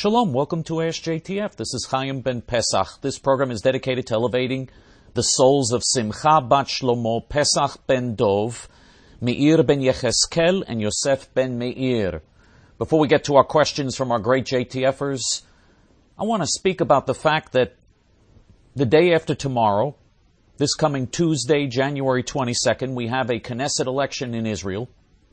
Shalom, welcome to Ask JTF. This is Chaim Ben Pesach. This program is dedicated to elevating the souls of Simcha Bat Shlomo, Pesach Ben Dov, Meir Ben Yecheskel, and Yosef Ben Meir. Before we get to our questions from our great JTFers, I want to speak about the fact that the day after tomorrow, this coming Tuesday, January 22nd, we have a Knesset election in Israel.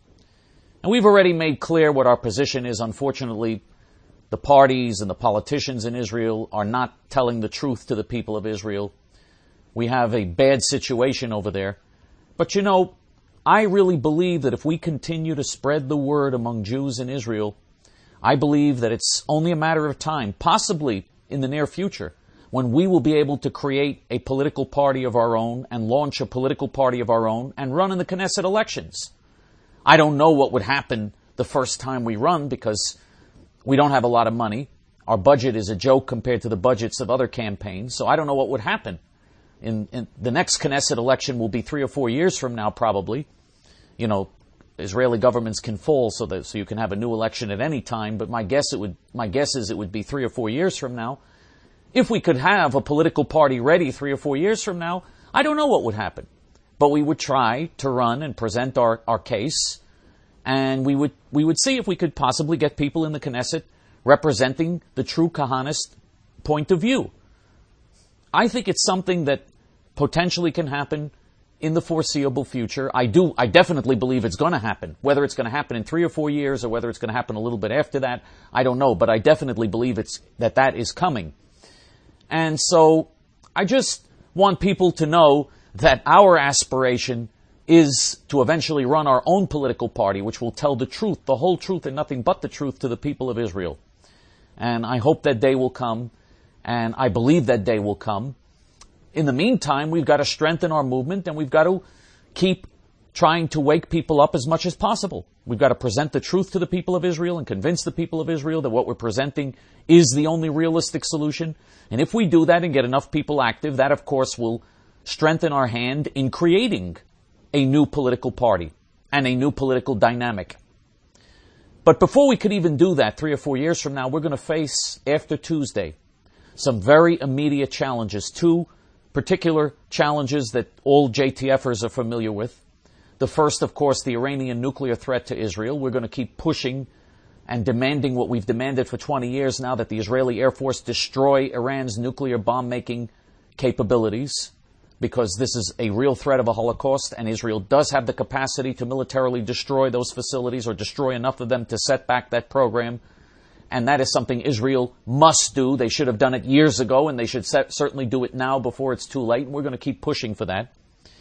And we've already made clear what our position is. Unfortunately, the parties and the politicians in Israel are not telling the truth to the people of Israel. We have a bad situation over there. But you know, I really believe that if we continue to spread the word among Jews in Israel, I believe that it's only a matter of time, possibly in the near future, when we will be able to create a political party of our own and launch a political party of our own and run in the Knesset elections. I don't know what would happen the first time we run because we don't have a lot of money. Our budget is a joke compared to the budgets of other campaigns, so I don't know what would happen. In the next Knesset election will be 3 or 4 years from now, probably. You know, Israeli governments can fall so you can have a new election at any time, but my guess is it would be 3 or 4 years from now. If we could have a political party ready 3 or 4 years from now, I don't know what would happen. But we would try to run and present our case, and we would see if we could possibly get people in the Knesset representing the true Kahanist point of view. I think it's something that potentially can happen in the foreseeable future. I definitely believe it's going to happen. Whether it's going to happen in 3 or 4 years or whether it's going to happen a little bit after that, I don't know. But I definitely believe that is coming. And so I just want people to know that our aspiration is to eventually run our own political party, which will tell the truth, the whole truth, and nothing but the truth to the people of Israel. And I hope that day will come, and I believe that day will come. In the meantime, we've got to strengthen our movement, and we've got to keep trying to wake people up as much as possible. We've got to present the truth to the people of Israel and convince the people of Israel that what we're presenting is the only realistic solution. And if we do that and get enough people active, that, of course, will strengthen our hand in creating a new political party and a new political dynamic. But before we could even do that, 3 or 4 years from now, we're going to face, after Tuesday, some very immediate challenges. 2 particular challenges that all JTFers are familiar with. The first, of course, the Iranian nuclear threat to Israel. We're going to keep pushing and demanding what we've demanded for 20 years now, that the Israeli Air Force destroy Iran's nuclear bomb-making capabilities, because this is a real threat of a Holocaust, and Israel does have the capacity to militarily destroy those facilities or destroy enough of them to set back that program. And that is something Israel must do. They should have done it years ago, and they should certainly do it now before it's too late. And we're going to keep pushing for that.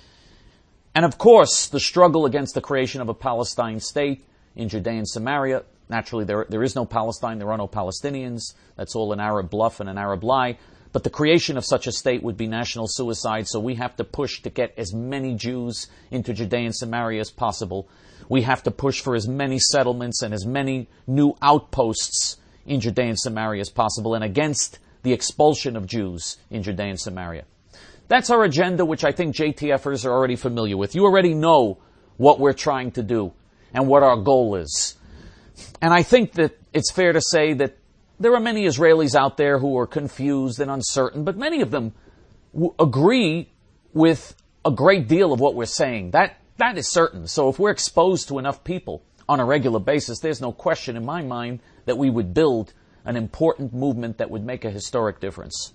And of course, the struggle against the creation of a Palestine state in Judea and Samaria. Naturally, there is no Palestine. There are no Palestinians. That's all an Arab bluff and an Arab lie. But the creation of such a state would be national suicide, so we have to push to get as many Jews into Judea and Samaria as possible. We have to push for as many settlements and as many new outposts in Judea and Samaria as possible, and against the expulsion of Jews in Judea and Samaria. That's our agenda, which I think JTFers are already familiar with. You already know what we're trying to do and what our goal is. And I think that it's fair to say that there are many Israelis out there who are confused and uncertain, but many of them agree with a great deal of what we're saying. That is certain. So if we're exposed to enough people on a regular basis, there's no question in my mind that we would build an important movement that would make a historic difference.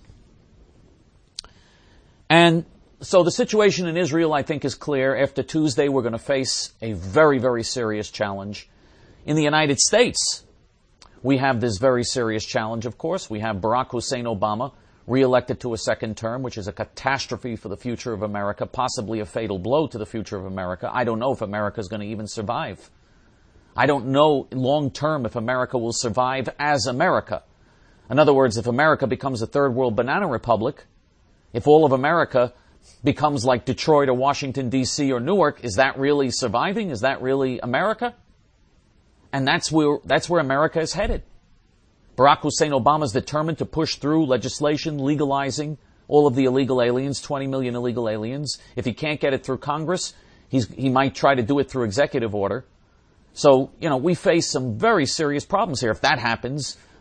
And so the situation in Israel, I think, is clear. After Tuesday, we're going to face a very, very serious challenge. In the United States, we have this very serious challenge, of course. We have Barack Hussein Obama reelected to a second term, which is a catastrophe for the future of America, possibly a fatal blow to the future of America. I don't know if America is going to even survive. I don't know long term if America will survive as America. In other words, if America becomes a third world banana republic, if all of America becomes like Detroit or Washington, D.C. or Newark, is that really surviving? Is that really America? And that's where America is headed. Barack Hussein Obama is determined to push through legislation legalizing all of the illegal aliens, 20 million illegal aliens. If he can't get it through Congress, he might try to do it through executive order. So, we face some very serious problems here. If that happens,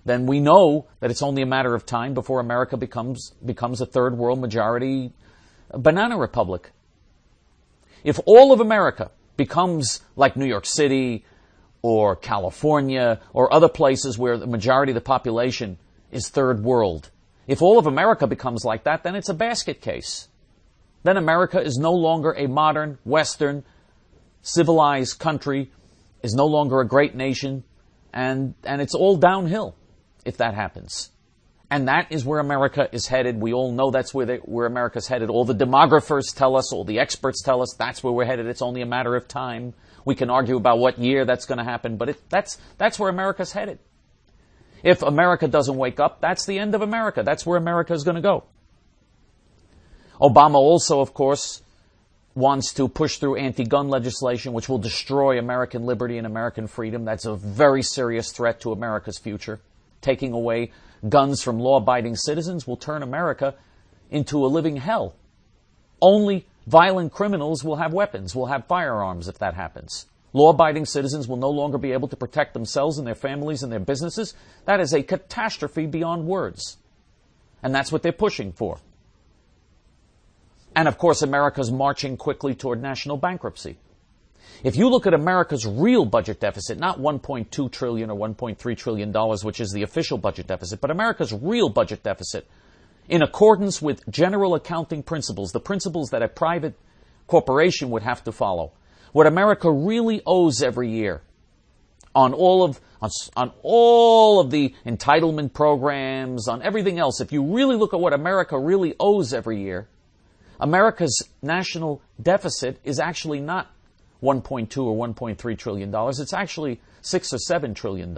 then we know that it's only a matter of time before America becomes a third world majority banana republic. If all of America becomes like New York City or California or other places where the majority of the population is third world, if all of America becomes like that, then it's a basket case. Then America is no longer a modern, Western, civilized country, is no longer a great nation, and it's all downhill if that happens. And that is where America is headed. We all know that's where America's headed. All the demographers tell us, all the experts tell us that's where we're headed. It's only a matter of time. We can argue about what year that's going to happen, but that's where America's headed. If America doesn't wake up, that's the end of America. That's where America is going to go. Obama also, of course, wants to push through anti-gun legislation, which will destroy American liberty and American freedom. That's a very serious threat to America's future. Taking away guns from law-abiding citizens will turn America into a living hell. Only violent criminals will have weapons, will have firearms if that happens. Law-abiding citizens will no longer be able to protect themselves and their families and their businesses. That is a catastrophe beyond words. And that's what they're pushing for. And of course, America's marching quickly toward national bankruptcy. If you look at America's real budget deficit, not $1.2 trillion or $1.3 trillion, which is the official budget deficit, but America's real budget deficit, in accordance with general accounting principles, the principles that a private corporation would have to follow, what America really owes every year on all of the entitlement programs, on everything else, if you really look at what America really owes every year, America's national deficit is actually not $1.2 or $1.3 trillion. It's actually $6 or $7 trillion.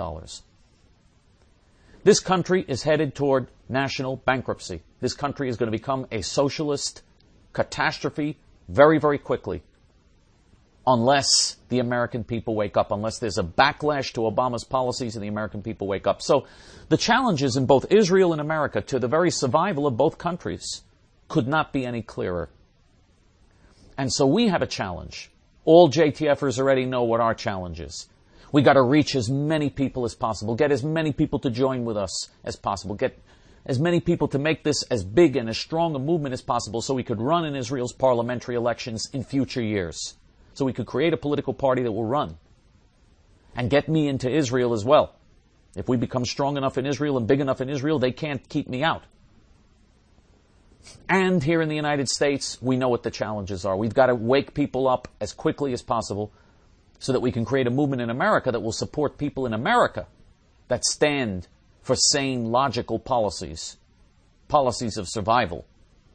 This country is headed toward national bankruptcy. This country is going to become a socialist catastrophe very, very quickly, unless the American people wake up, unless there's a backlash to Obama's policies and the American people wake up. So the challenges in both Israel and America to the very survival of both countries could not be any clearer. And so we have a challenge. All JTFers already know what our challenge is. We got to reach as many people as possible, get as many people to join with us as possible, get as many people to make this as big and as strong a movement as possible so we could run in Israel's parliamentary elections in future years. So we could create a political party that will run and get me into Israel as well. If we become strong enough in Israel and big enough in Israel, they can't keep me out. And here in the United States, we know what the challenges are. We've got to wake people up as quickly as possible so that we can create a movement in America that will support people in America that stand for sane, logical policies, policies of survival.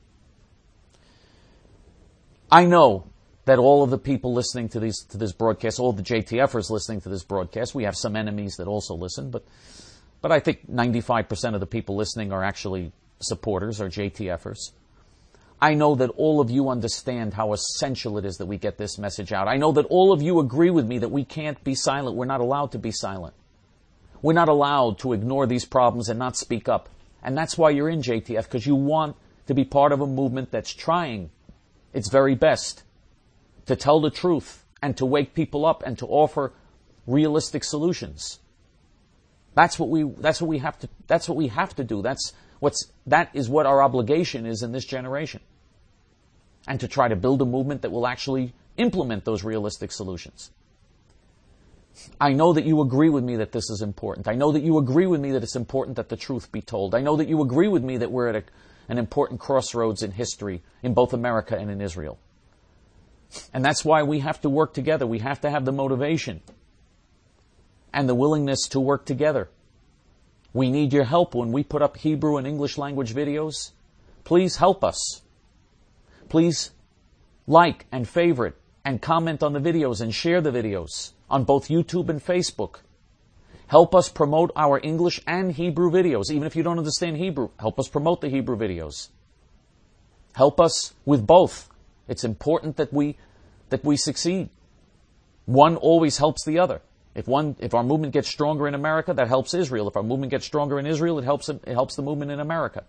I know that all of the people listening to this broadcast, all the JTFers listening to this broadcast, we have some enemies that also listen, but I think 95% of the people listening are actually supporters, or JTFers. I know that all of you understand how essential it is that we get this message out. I know that all of you agree with me that we can't be silent. We're not allowed to be silent. We're not allowed to ignore these problems and not speak up. And that's why you're in JTF, because you want to be part of a movement that's trying its very best to tell the truth and to wake people up and to offer realistic solutions. That's what we have to do. That is what our obligation is in this generation. And to try to build a movement that will actually implement those realistic solutions. I know that you agree with me that this is important. I know that you agree with me that it's important that the truth be told. I know that you agree with me that we're at an important crossroads in history in both America and in Israel. And that's why we have to work together. We have to have the motivation and the willingness to work together. We need your help when we put up Hebrew and English language videos. Please help us. Please like and favorite and comment on the videos and share the videos on both YouTube and Facebook. Help us promote our English and Hebrew videos. Even if you don't understand Hebrew, help us promote the Hebrew videos. Help us with both. It's important that we succeed. One always helps the other. If our movement gets stronger in America, that helps Israel. If our movement gets stronger in Israel, it helps the movement in America.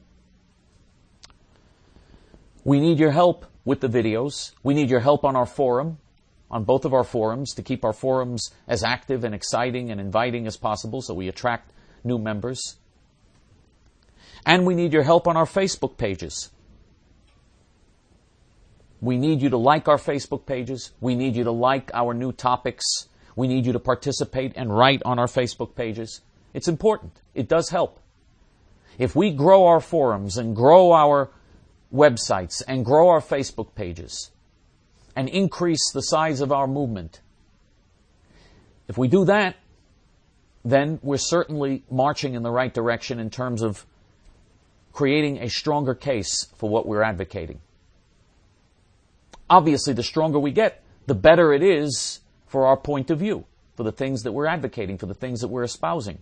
We need your help with the videos. We need your help on our forum, on both of our forums, to keep our forums as active and exciting and inviting as possible so we attract new members. And we need your help on our Facebook pages. We need you to like our Facebook pages. We need you to like our new topics. We need you to participate and write on our Facebook pages. It's important. It does help. If we grow our forums and grow our websites and grow our Facebook pages and increase the size of our movement, if we do that, then we're certainly marching in the right direction in terms of creating a stronger case for what we're advocating. Obviously, the stronger we get, the better it is for our point of view, for the things that we're advocating, for the things that we're espousing.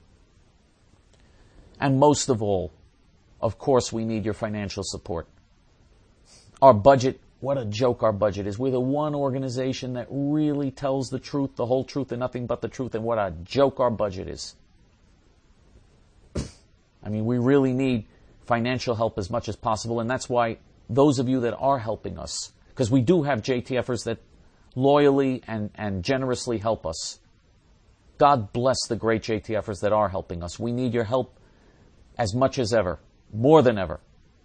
And most of all, of course, we need your financial support. Our budget, what a joke our budget is. We're the one organization that really tells the truth, the whole truth, and nothing but the truth, and what a joke our budget is. I mean, we really need financial help as much as possible, and that's why those of you that are helping us, because we do have JTFers that loyally and generously help us. God bless the great JTFers that are helping us. We need your help as much as ever, more than ever.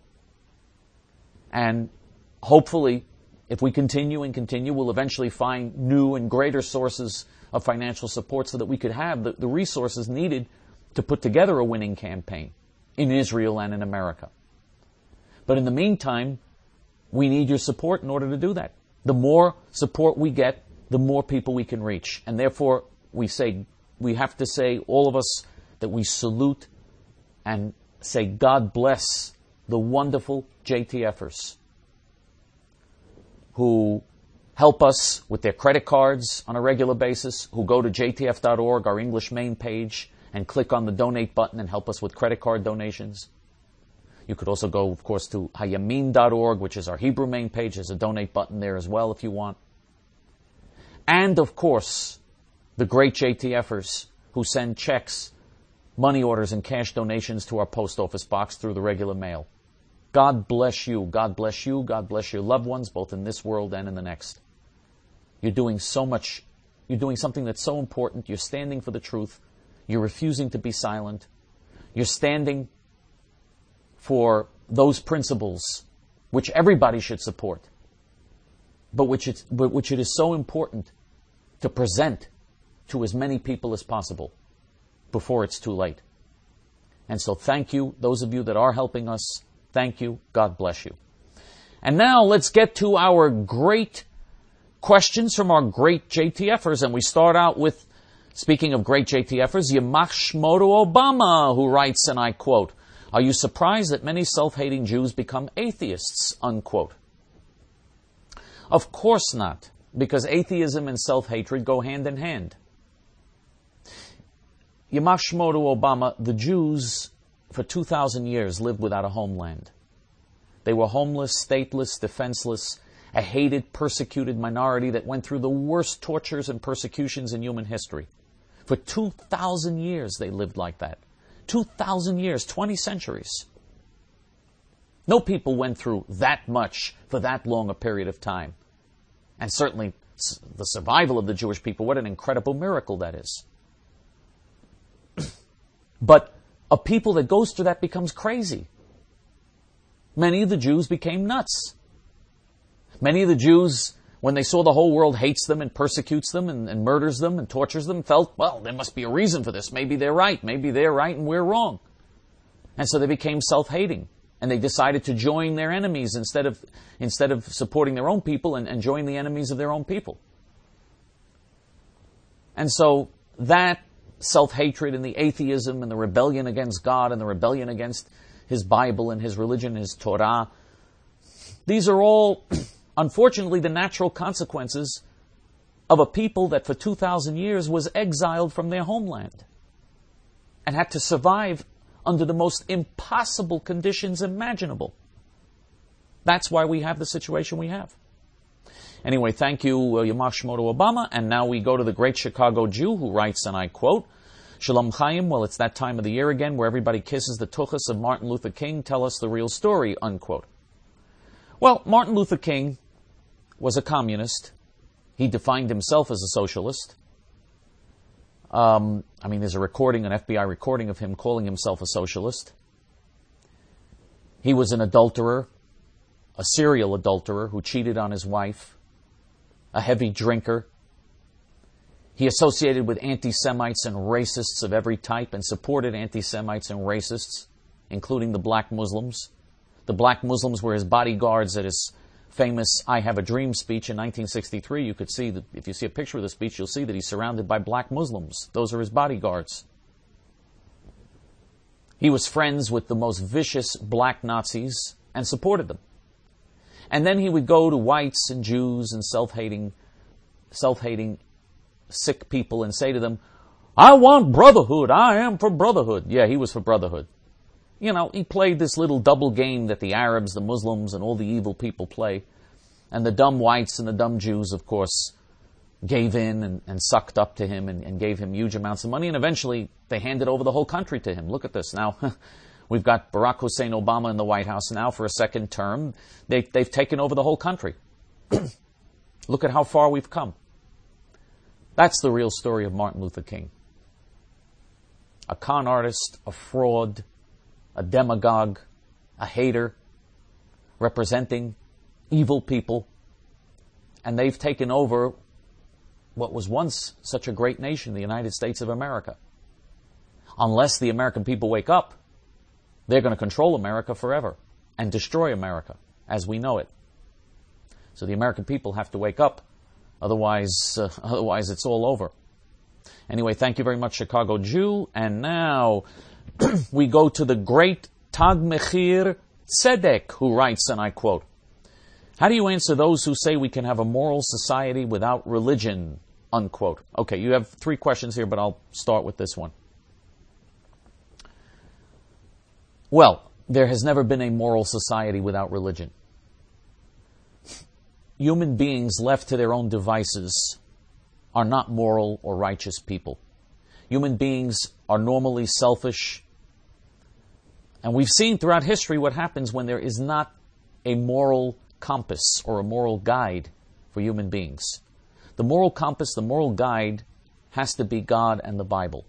And hopefully, if we continue, we'll eventually find new and greater sources of financial support so that we could have the resources needed to put together a winning campaign in Israel and in America. But in the meantime, we need your support in order to do that. The more support we get, the more people we can reach. And therefore, we have to say, all of us, that we salute and say, God bless the wonderful JTFers who help us with their credit cards on a regular basis, who go to jtf.org, our English main page, and click on the donate button and help us with credit card donations. You could also go, of course, to hayamin.org, which is our Hebrew main page. There's a donate button there as well if you want. And, of course, the great JTFers who send checks, money orders, and cash donations to our post office box through the regular mail. God bless you. God bless you. God bless your loved ones, both in this world and in the next. You're doing so much. You're doing something that's so important. You're standing for the truth. You're refusing to be silent. You're standing for those principles which everybody should support, but which it is so important to present to as many people as possible before it's too late. And so thank you, those of you that are helping us. Thank you. God bless you. And now let's get to our great questions from our great JTFers. And we start out with, speaking of great JTFers, Yamach Shmoto Obama, who writes, and I quote, "Are you surprised that many self-hating Jews become atheists?" Unquote. Of course not, because atheism and self-hatred go hand in hand. Yamach Shmoto Obama, the Jews for 2,000 years lived without a homeland. They were homeless, stateless, defenseless, a hated, persecuted minority that went through the worst tortures and persecutions in human history. For 2,000 years they lived like that. 2,000 years, 20 centuries. No people went through that much for that long a period of time. And certainly the survival of the Jewish people, what an incredible miracle that is. But a people that goes through that becomes crazy. Many of the Jews became nuts. Many of the Jews, when they saw the whole world hates them and persecutes them and murders them and tortures them, felt, well, there must be a reason for this. Maybe they're right. Maybe they're right and we're wrong. And so they became self-hating. And they decided to join their enemies instead of supporting their own people and join the enemies of their own people. And so that self-hatred and the atheism and the rebellion against God and the rebellion against His Bible and His religion, His Torah, these are all, unfortunately, the natural consequences of a people that for 2,000 years was exiled from their homeland and had to survive under the most impossible conditions imaginable. That's why we have the situation we have. Anyway, thank you, Yamach Shmoto Obama. And now we go to the great Chicago Jew who writes, and I quote, "Shalom Chaim, well, it's that time of the year again where everybody kisses the tuchus of Martin Luther King. Tell us the real story," unquote. Well, Martin Luther King was a communist. He defined himself as a socialist. There's a recording, an FBI recording of him calling himself a socialist. He was an adulterer, a serial adulterer who cheated on his wife, a heavy drinker. He associated with anti-Semites and racists of every type and supported anti-Semites and racists, including the black Muslims. The black Muslims were his bodyguards at his famous I Have a Dream speech in 1963. You could see that if you see a picture of the speech, you'll see that he's surrounded by black Muslims. Those are his bodyguards. He was friends with the most vicious black Nazis and supported them. And then he would go to whites and Jews and self-hating sick people and say to them, I want brotherhood. I am for brotherhood. Yeah, he was for brotherhood. He played this little double game that the Arabs, the Muslims, and all the evil people play. And the dumb whites and the dumb Jews, of course, gave in and sucked up to him and gave him huge amounts of money. And eventually, they handed over the whole country to him. Look at this. Now, we've got Barack Hussein Obama in the White House now for a second term. They've taken over the whole country. Look at how far we've come. That's the real story of Martin Luther King. A con artist, a fraud, a demagogue, a hater, representing evil people. And they've taken over what was once such a great nation, the United States of America. Unless the American people wake up, they're going to control America forever and destroy America as we know it. So the American people have to wake up. Otherwise it's all over. Anyway, thank you very much, Chicago Jew. And now we go to the great Tag Mechir Tzedek, who writes, and I quote, how do you answer those who say we can have a moral society without religion, unquote? Okay, you have 3 questions here, but I'll start with this one. Well, there has never been a moral society without religion. Human beings left to their own devices are not moral or righteous people. Human beings are normally selfish. And we've seen throughout history what happens when there is not a moral compass or a moral guide for human beings. The moral compass, the moral guide, has to be God and the Bible.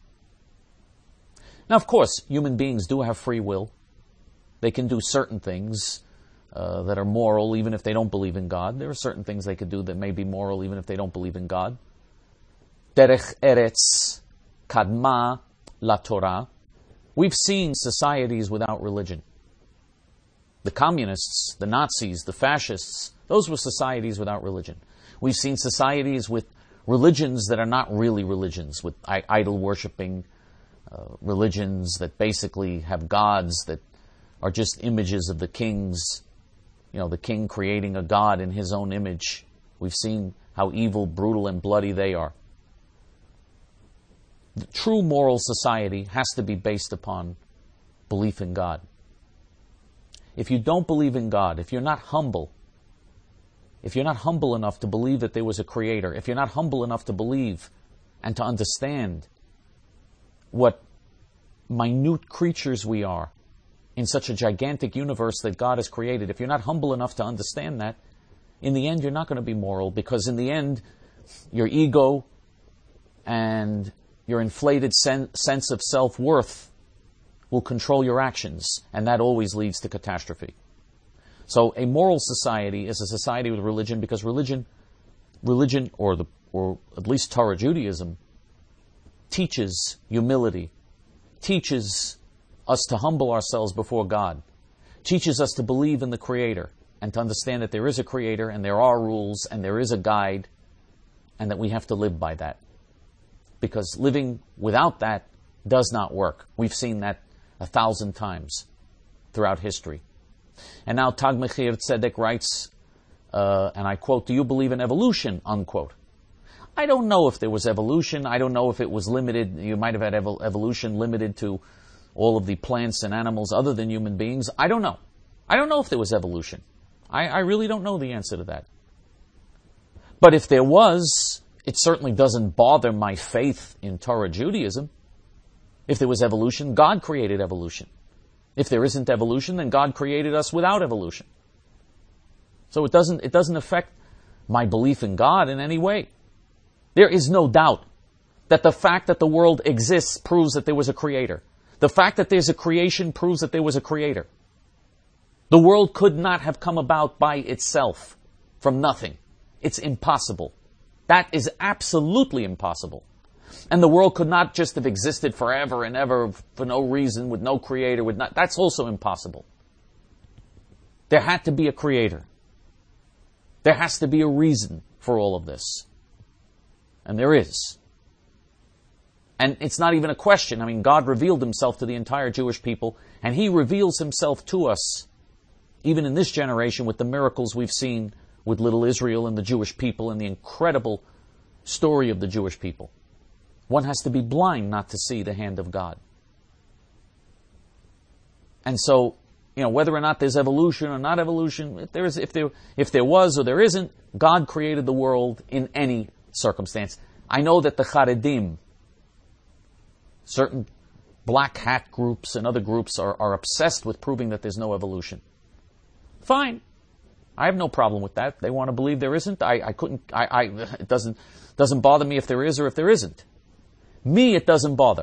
Now, of course, human beings do have free will. They can do certain things that are moral even if they don't believe in God. There are certain things they could do that may be moral even if they don't believe in God. Derech Eretz Kadma La Torah. We've seen societies without religion. The communists, the Nazis, the fascists, those were societies without religion. We've seen societies with religions that are not really religions, with idol-worshipping religions that basically have gods that are just images of the kings. The king creating a god in his own image. We've seen how evil, brutal, and bloody they are. The true moral society has to be based upon belief in God. If you don't believe in God, if you're not humble enough to believe that there was a creator, if you're not humble enough to believe and to understand what minute creatures we are in such a gigantic universe that God has created, if you're not humble enough to understand that, in the end you're not going to be moral, because in the end your ego and your inflated sense of self-worth will control your actions, and that always leads to catastrophe. So a moral society is a society with religion, because religion, or at least Torah Judaism, teaches humility, teaches us to humble ourselves before God, teaches us to believe in the Creator, and to understand that there is a Creator, and there are rules, and there is a guide, and that we have to live by that. Because living without that does not work. We've seen that 1,000 times throughout history. And now Tag Mechir Tzedek writes, and I quote, do you believe in evolution, unquote. I don't know if there was evolution. I don't know if it was limited. You might have had evolution limited to all of the plants and animals other than human beings. I don't know. I don't know if there was evolution. I really don't know the answer to that. But if there was, it certainly doesn't bother my faith in Torah Judaism. If there was evolution, God created evolution. If there isn't evolution, then God created us without evolution. So it doesn't affect my belief in God in any way. There is no doubt that the fact that the world exists proves that there was a creator. The fact that there's a creation proves that there was a creator. The world could not have come about by itself from nothing. It's impossible. That is absolutely impossible. And the world could not just have existed forever and ever for no reason, with no creator, that's also impossible. There had to be a creator. There has to be a reason for all of this. And there is. And it's not even a question. I mean, God revealed himself to the entire Jewish people, and he reveals himself to us, even in this generation, with the miracles we've seen with little Israel and the Jewish people and the incredible story of the Jewish people. One has to be blind not to see the hand of God. And so, whether or not there's evolution or not evolution, if there was or there isn't, God created the world in any circumstance. I know that the Charedim, certain black hat groups and other groups are obsessed with proving that there's no evolution. Fine. I have no problem with that. They want to believe there isn't. It doesn't bother me if there is or if there isn't. Me, it doesn't bother.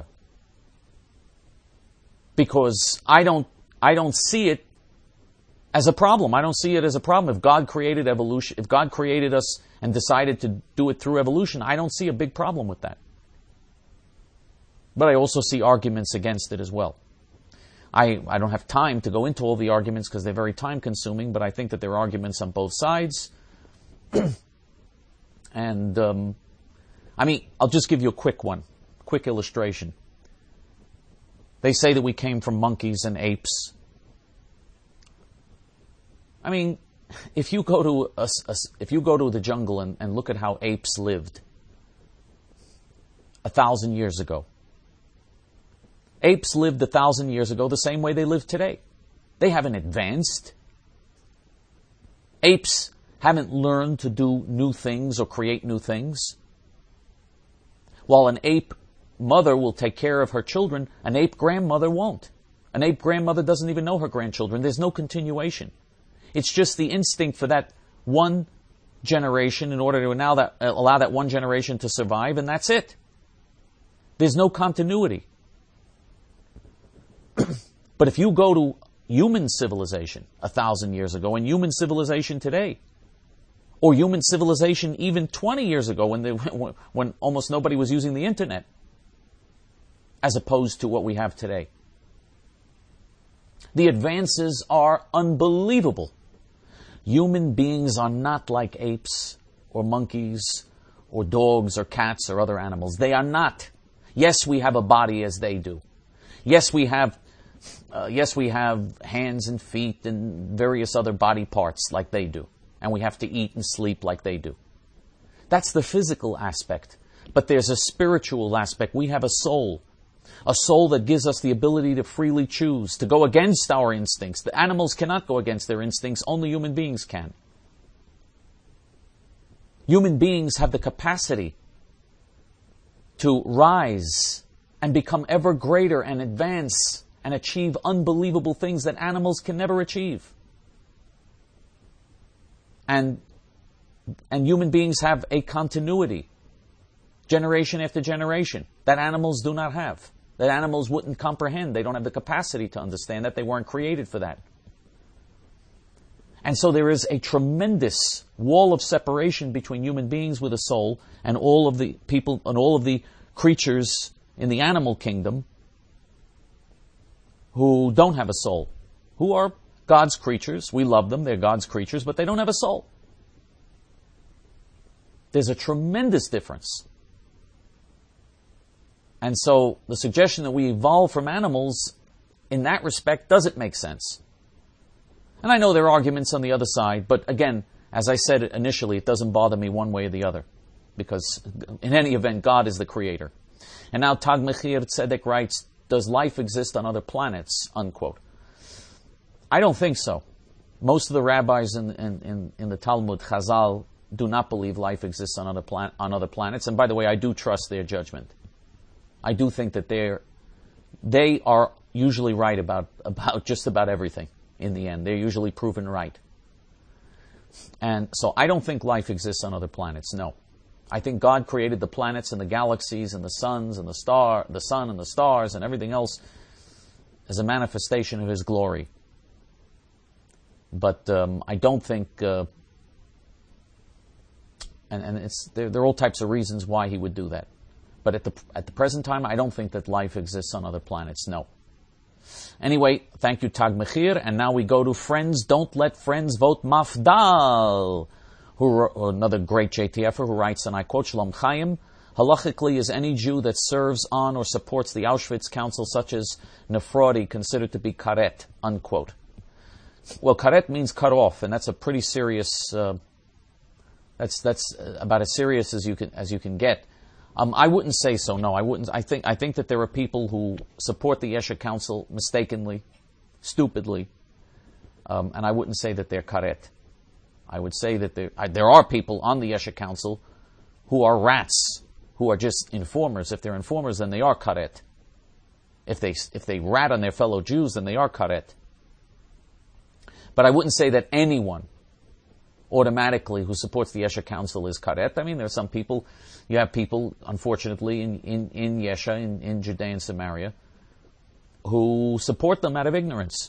Because I don't see it as a problem. I don't see it as a problem. If God created evolution, if God created us and decided to do it through evolution, I don't see a big problem with that. But I also see arguments against it as well. I don't have time to go into all the arguments because they're very time-consuming, but I think that there are arguments on both sides. And, I'll just give you a quick illustration. They say that we came from monkeys and apes. I mean, if you go to the jungle and look at how apes lived 1,000 years ago, apes lived 1,000 years ago the same way they live today. They haven't advanced. Apes haven't learned to do new things or create new things. While an ape mother will take care of her children, an ape grandmother won't. An ape grandmother doesn't even know her grandchildren. There's no continuation. It's just the instinct for that one generation in order to allow that one generation to survive, and that's it. There's no continuity. But if you go to human civilization 1,000 years ago and human civilization today, or human civilization even 20 years ago when almost nobody was using the internet, as opposed to what we have today, the advances are unbelievable. Human beings are not like apes or monkeys or dogs or cats or other animals. They are not. Yes, we have a body as they do. Yes, we have hands and feet and various other body parts like they do. And we have to eat and sleep like they do. That's the physical aspect. But there's a spiritual aspect. We have a soul that gives us the ability to freely choose, to go against our instincts. The animals cannot go against their instincts. Only human beings can. Human beings have the capacity to rise and become ever greater and advance and achieve unbelievable things that animals can never achieve. And human beings have a continuity, generation after generation, that animals do not have, that animals wouldn't comprehend. They don't have the capacity to understand that. They weren't created for that. And so there is a tremendous wall of separation between human beings with a soul and all of the people and all of the creatures in the animal kingdom who don't have a soul, who are God's creatures. We love them. They're God's creatures, but they don't have a soul. There's a tremendous difference. And so the suggestion that we evolve from animals in that respect doesn't make sense. And I know there are arguments on the other side, but again, as I said initially, it doesn't bother me one way or the other. Because in any event, God is the creator. And now Tag Mechir Tzedek writes, does life exist on other planets? Unquote. I don't think so. Most of the rabbis in the Talmud, Chazal, do not believe life exists on other planets. And by the way, I do trust their judgment. I do think that they are usually right about just about everything in the end. They're usually proven right. And so I don't think life exists on other planets, no. I think God created the planets and the galaxies and the suns and the sun and the stars and everything else as a manifestation of His glory. But I don't think, and there are all types of reasons why He would do that. But at the present time, I don't think that life exists on other planets. No. Anyway, thank you, Tag Mechir. And now we go to Friends Don't Let Friends Vote Mafdal, another great JTFer who writes, and I quote, Shalom Chaim, halachically is any Jew that serves on or supports the Auschwitz Council, such as Nefrodi, considered to be karet, unquote. Well, karet means cut off, and that's a pretty serious, that's about as serious as you can get. I wouldn't say so. No, I wouldn't. I think that there are people who support the Yesha Council mistakenly, stupidly, and I wouldn't say that they're karet. I would say that there are people on the Yesha Council who are rats, who are just informers. If they're informers, then they are karet. If they rat on their fellow Jews, then they are karet. But I wouldn't say that anyone automatically who supports the Yesha Council is karet. I mean, there are some people, you have people, unfortunately, in Yesha, in Judea and Samaria, who support them out of ignorance.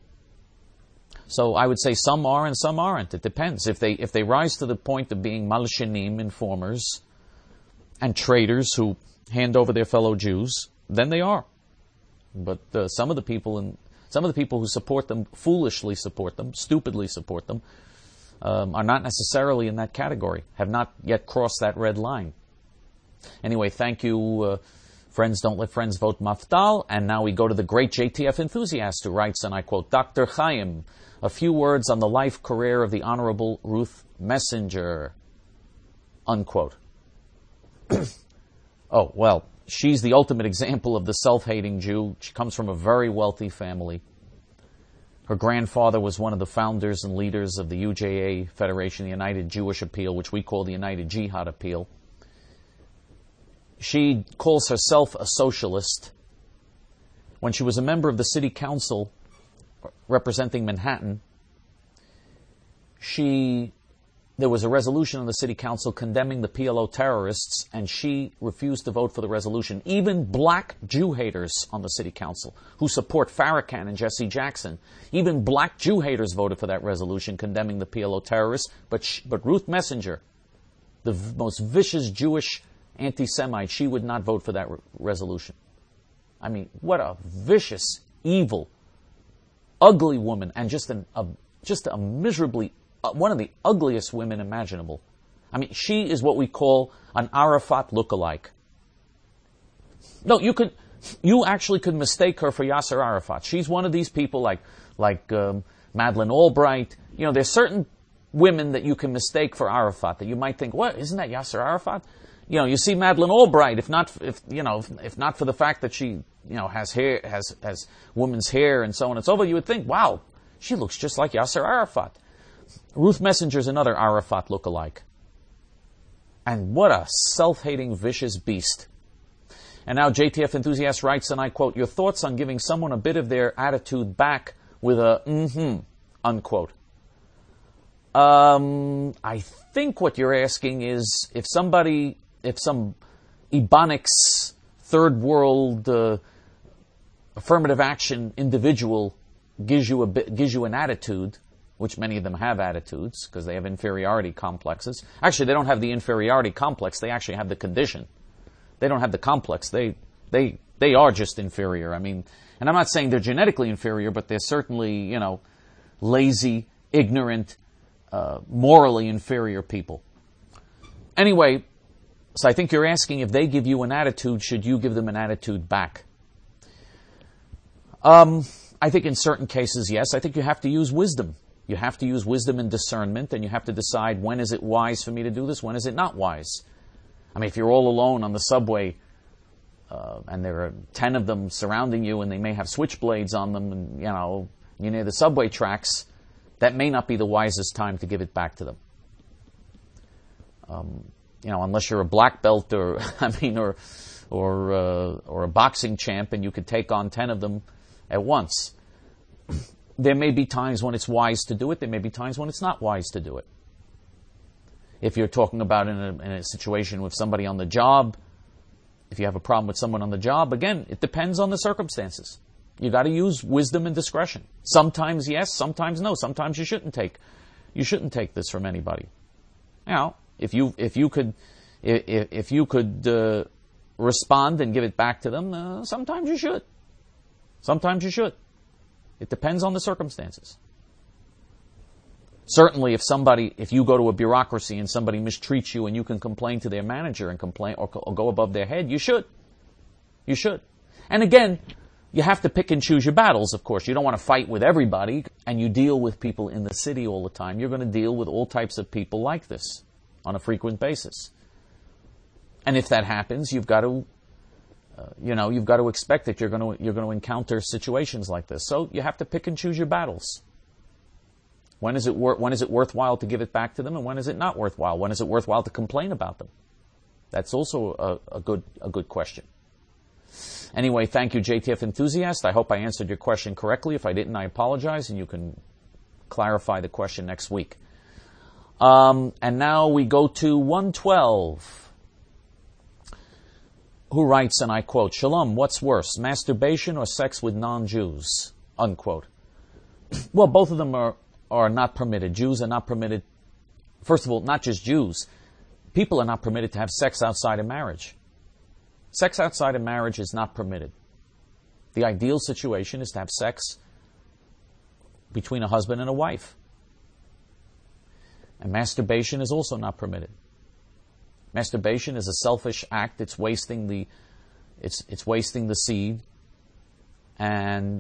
So I would say some are and some aren't. It depends. If they rise to the point of being malshinim, informers, and traitors who hand over their fellow Jews, then they are. But some of the people who support them, foolishly support them, stupidly support them, are not necessarily in that category, have not yet crossed that red line. Anyway, thank you, Friends Don't Let Friends Vote Mafdal. And now we go to the great JTF enthusiast who writes, and I quote, Dr. Chaim, a few words on the life career of the Honorable Ruth Messenger, unquote. Oh, well, she's the ultimate example of the self-hating Jew. She comes from a very wealthy family. Her grandfather was one of the founders and leaders of the UJA Federation, the United Jewish Appeal, which we call the United Jihad Appeal. She calls herself a socialist. When she was a member of the city council representing Manhattan, there was a resolution in the city council condemning the PLO terrorists, and she refused to vote for the resolution. Even black Jew haters on the city council who support Farrakhan and Jesse Jackson, even black Jew haters voted for that resolution condemning the PLO terrorists. But Ruth Messenger, the most vicious Jewish anti-Semite, she would not vote for that resolution. I mean, what a vicious, evil, ugly woman, and just a miserably one of the ugliest women imaginable. I mean, she is what we call an Arafat lookalike. No, you actually could mistake her for Yasser Arafat. She's one of these people like Madeleine Albright. You know, there's certain women that you can mistake for Arafat that you might think, what, isn't that Yasser Arafat? You know, you see Madeleine Albright, if not for the fact that she, has hair, has woman's hair and so on and so forth, you would think, wow, she looks just like Yasser Arafat. Ruth Messenger is another Arafat lookalike. And what a self-hating, vicious beast. And now JTF Enthusiast writes, and I quote, your thoughts on giving someone a bit of their attitude back with a unquote. I think what you're asking is if some Ebonics, third world, affirmative action individual gives you an attitude, which many of them have attitudes because they have inferiority complexes. Actually, they don't have the inferiority complex. They actually have the condition. They don't have the complex. They are just inferior. I mean, and I'm not saying they're genetically inferior, but they're certainly, lazy, ignorant, morally inferior people. Anyway, so I think you're asking if they give you an attitude, should you give them an attitude back? I think in certain cases, yes. I think you have to use wisdom. You have to use wisdom and discernment, and you have to decide when is it wise for me to do this, when is it not wise. I mean, if you're all alone on the subway, and there are 10 of them surrounding you, and they may have switchblades on them, and, you're near the subway tracks, that may not be the wisest time to give it back to them. Unless you're a black belt or a boxing champ, and you could take on 10 of them at once. There may be times when it's wise to do it. There may be times when it's not wise to do it. If you're talking about in a situation with somebody on the job, if you have a problem with someone on the job, again, it depends on the circumstances. You got to use wisdom and discretion. Sometimes yes, sometimes no. Sometimes you shouldn't take this from anybody. Now, if you could respond and give it back to them, sometimes you should. Sometimes you should. It depends on the circumstances. Certainly, if you go to a bureaucracy and somebody mistreats you and you can complain to their manager and complain or go above their head, you should. You should. And again, you have to pick and choose your battles, of course. You don't want to fight with everybody, and you deal with people in the city all the time. You're going to deal with all types of people like this on a frequent basis. And if that happens, you've got to expect that you're going to encounter situations like this. So you have to pick and choose your battles. When is it worthwhile to give it back to them, and when is it not worthwhile? When is it worthwhile to complain about them? That's also a good question. Anyway, thank you, JTF Enthusiast. I hope I answered your question correctly. If I didn't, I apologize, and you can clarify the question next week. And now we go to 112, who writes, and I quote, "Shalom, what's worse, masturbation or sex with non-Jews?" Unquote. Well, both of them are not permitted. Jews are not permitted. First of all, not just Jews. People are not permitted to have sex outside of marriage. Sex outside of marriage is not permitted. The ideal situation is to have sex between a husband and a wife. And masturbation is also not permitted. Masturbation is a selfish act. It's wasting the seed, and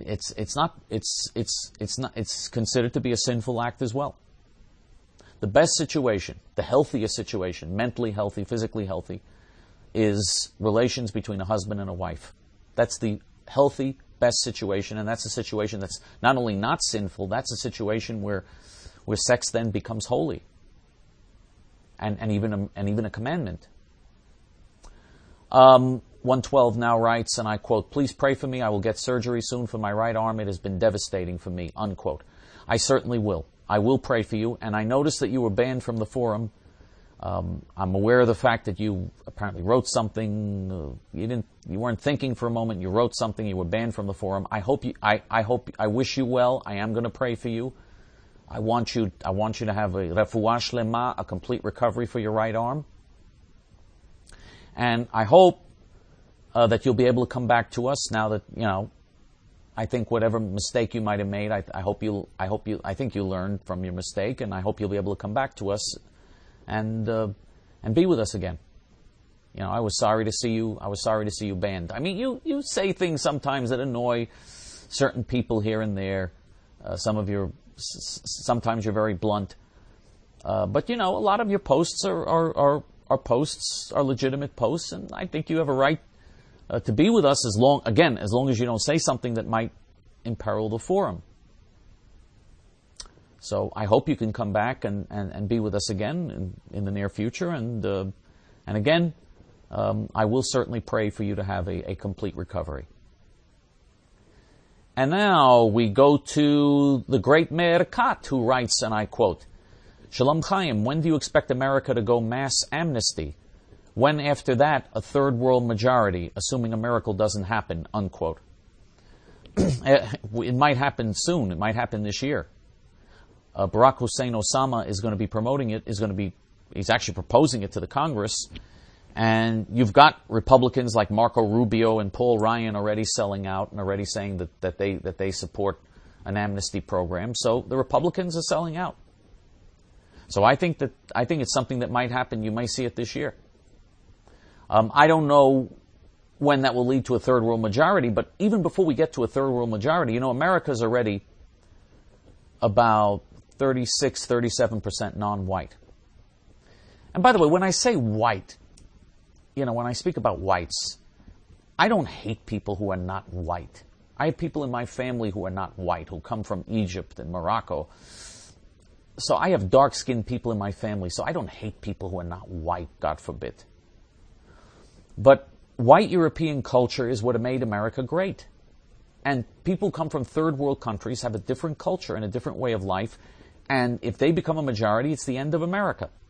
it's considered to be a sinful act as well. The best situation, the healthiest situation, mentally healthy, physically healthy, is relations between a husband and a wife. That's the healthy, best situation, and that's a situation that's not only not sinful, that's a situation where sex then becomes holy, and even a commandment. 112 now writes, and I quote, "Please pray for me. I will get surgery soon for my right arm. It has been devastating for me." Unquote. I certainly will. I will pray for you, and I noticed that you were banned from the forum. I'm aware of the fact that you apparently wrote something. You weren't thinking for a moment. You wrote something. You were banned from the forum. I wish you well. I am going to pray for you. I want you to have a refuah shlema, a complete recovery for your right arm. And I hope that you'll be able to come back to us now that, I think whatever mistake you might have made, I think you learned from your mistake, and I hope you'll be able to come back to us and be with us again. I was sorry to see you banned. I mean, you say things sometimes that annoy certain people here and there. Sometimes you're very blunt. But a lot of your posts are legitimate posts, and I think you have a right to be with us as long as you don't say something that might imperil the forum. So I hope you can come back and be with us again in the near future. And again, I will certainly pray for you to have a complete recovery. And now we go to the great Meir Kat, who writes, and I quote, "Shalom Chaim, when do you expect America to go mass amnesty? When after that a third world majority, assuming a miracle doesn't happen?" Unquote. It might happen soon. It might happen this year. Barack Hussein Osama is going to be promoting it. He's actually proposing it to the Congress. And you've got Republicans like Marco Rubio and Paul Ryan already selling out and already saying that they support an amnesty program. So the Republicans are selling out. So I think it's something that might happen. You may see it this year. I don't know when that will lead to a third world majority, but even before we get to a third world majority, America's already about 36, 37% non-white. And by the way, when I say white, when I speak about whites, I don't hate people who are not white. I have people in my family who are not white, who come from Egypt and Morocco. So I have dark-skinned people in my family, so I don't hate people who are not white, God forbid. But white European culture is what made America great. And people who come from third world countries have a different culture and a different way of life. And if they become a majority, it's the end of America.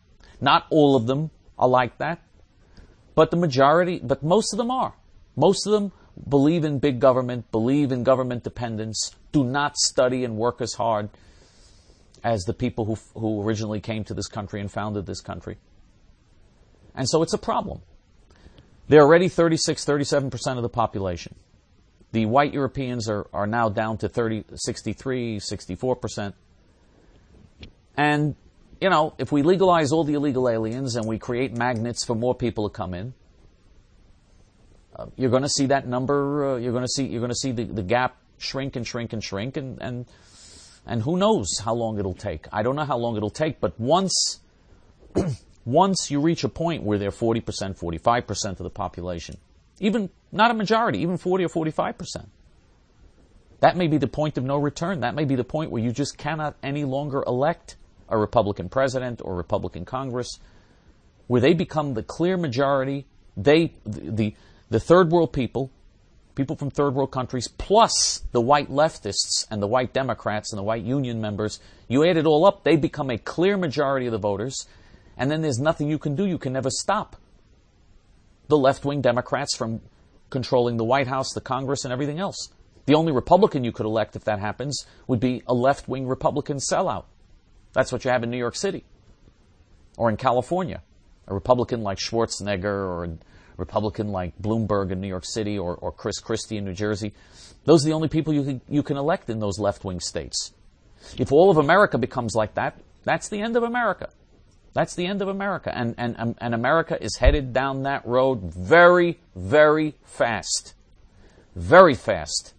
Not all of them are like that, but most of them are. Most of them believe in big government, believe in government dependence, do not study and work as hard as the people who originally came to this country and founded this country. And so it's a problem. They're already 37% of the population. The white Europeans are now down to 63, 64%. And, if we legalize all the illegal aliens and we create magnets for more people to come in, you're going to see that number. You're going to see the gap shrink and shrink and shrink, and who knows how long it'll take. I don't know how long it'll take, but once you reach a point where they're 40%, 45% of the population, even not a majority, even 40 or 45%, that may be the point of no return. That may be the point where you just cannot any longer elect a Republican president or Republican Congress, where they become the clear majority. The third world people from third world countries, plus the white leftists and the white Democrats and the white union members, you add it all up, they become a clear majority of the voters, and then there's nothing you can do. You can never stop the left-wing Democrats from controlling the White House, the Congress, and everything else. The only Republican you could elect, if that happens, would be a left-wing Republican sellout. That's what you have in New York City or in California. A Republican like Schwarzenegger or a Republican like Bloomberg in New York City or Chris Christie in New Jersey. Those are the only people you can elect in those left-wing states. If all of America becomes like that, that's the end of America. That's the end of America. And America is headed down that road very, very fast. Very fast.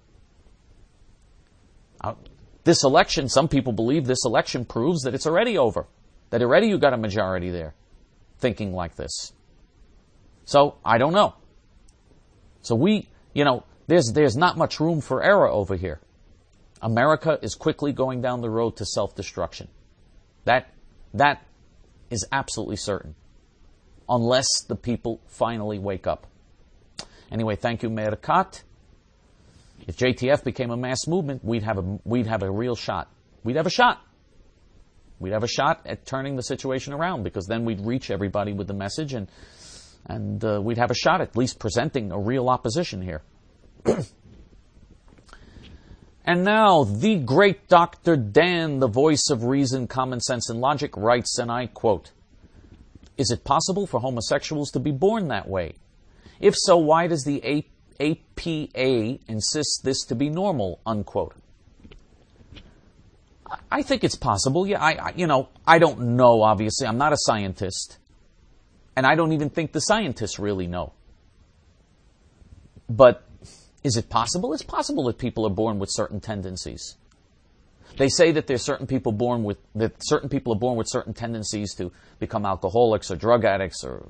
This election, some people believe this election proves that it's already over. That already you got a majority there thinking like this. So, I don't know. So there's not much room for error over here. America is quickly going down the road to self-destruction. That is absolutely certain. Unless the people finally wake up. Anyway, thank you, Meir Kat. If JTF became a mass movement, we'd have a real shot. We'd have a shot. We'd have a shot at turning the situation around, because then we'd reach everybody with the message, and we'd have a shot at least presenting a real opposition here. And now, the great Dr. Dan, the voice of reason, common sense, and logic, writes, and I quote, "Is it possible for homosexuals to be born that way? If so, why does the APA insist this to be normal?" Unquote. I think it's possible. Yeah, I don't know, obviously. I'm not a scientist. And I don't even think the scientists really know. But is it possible? It's possible that people are born with certain tendencies. They say that there's certain people are born with certain tendencies to become alcoholics or drug addicts or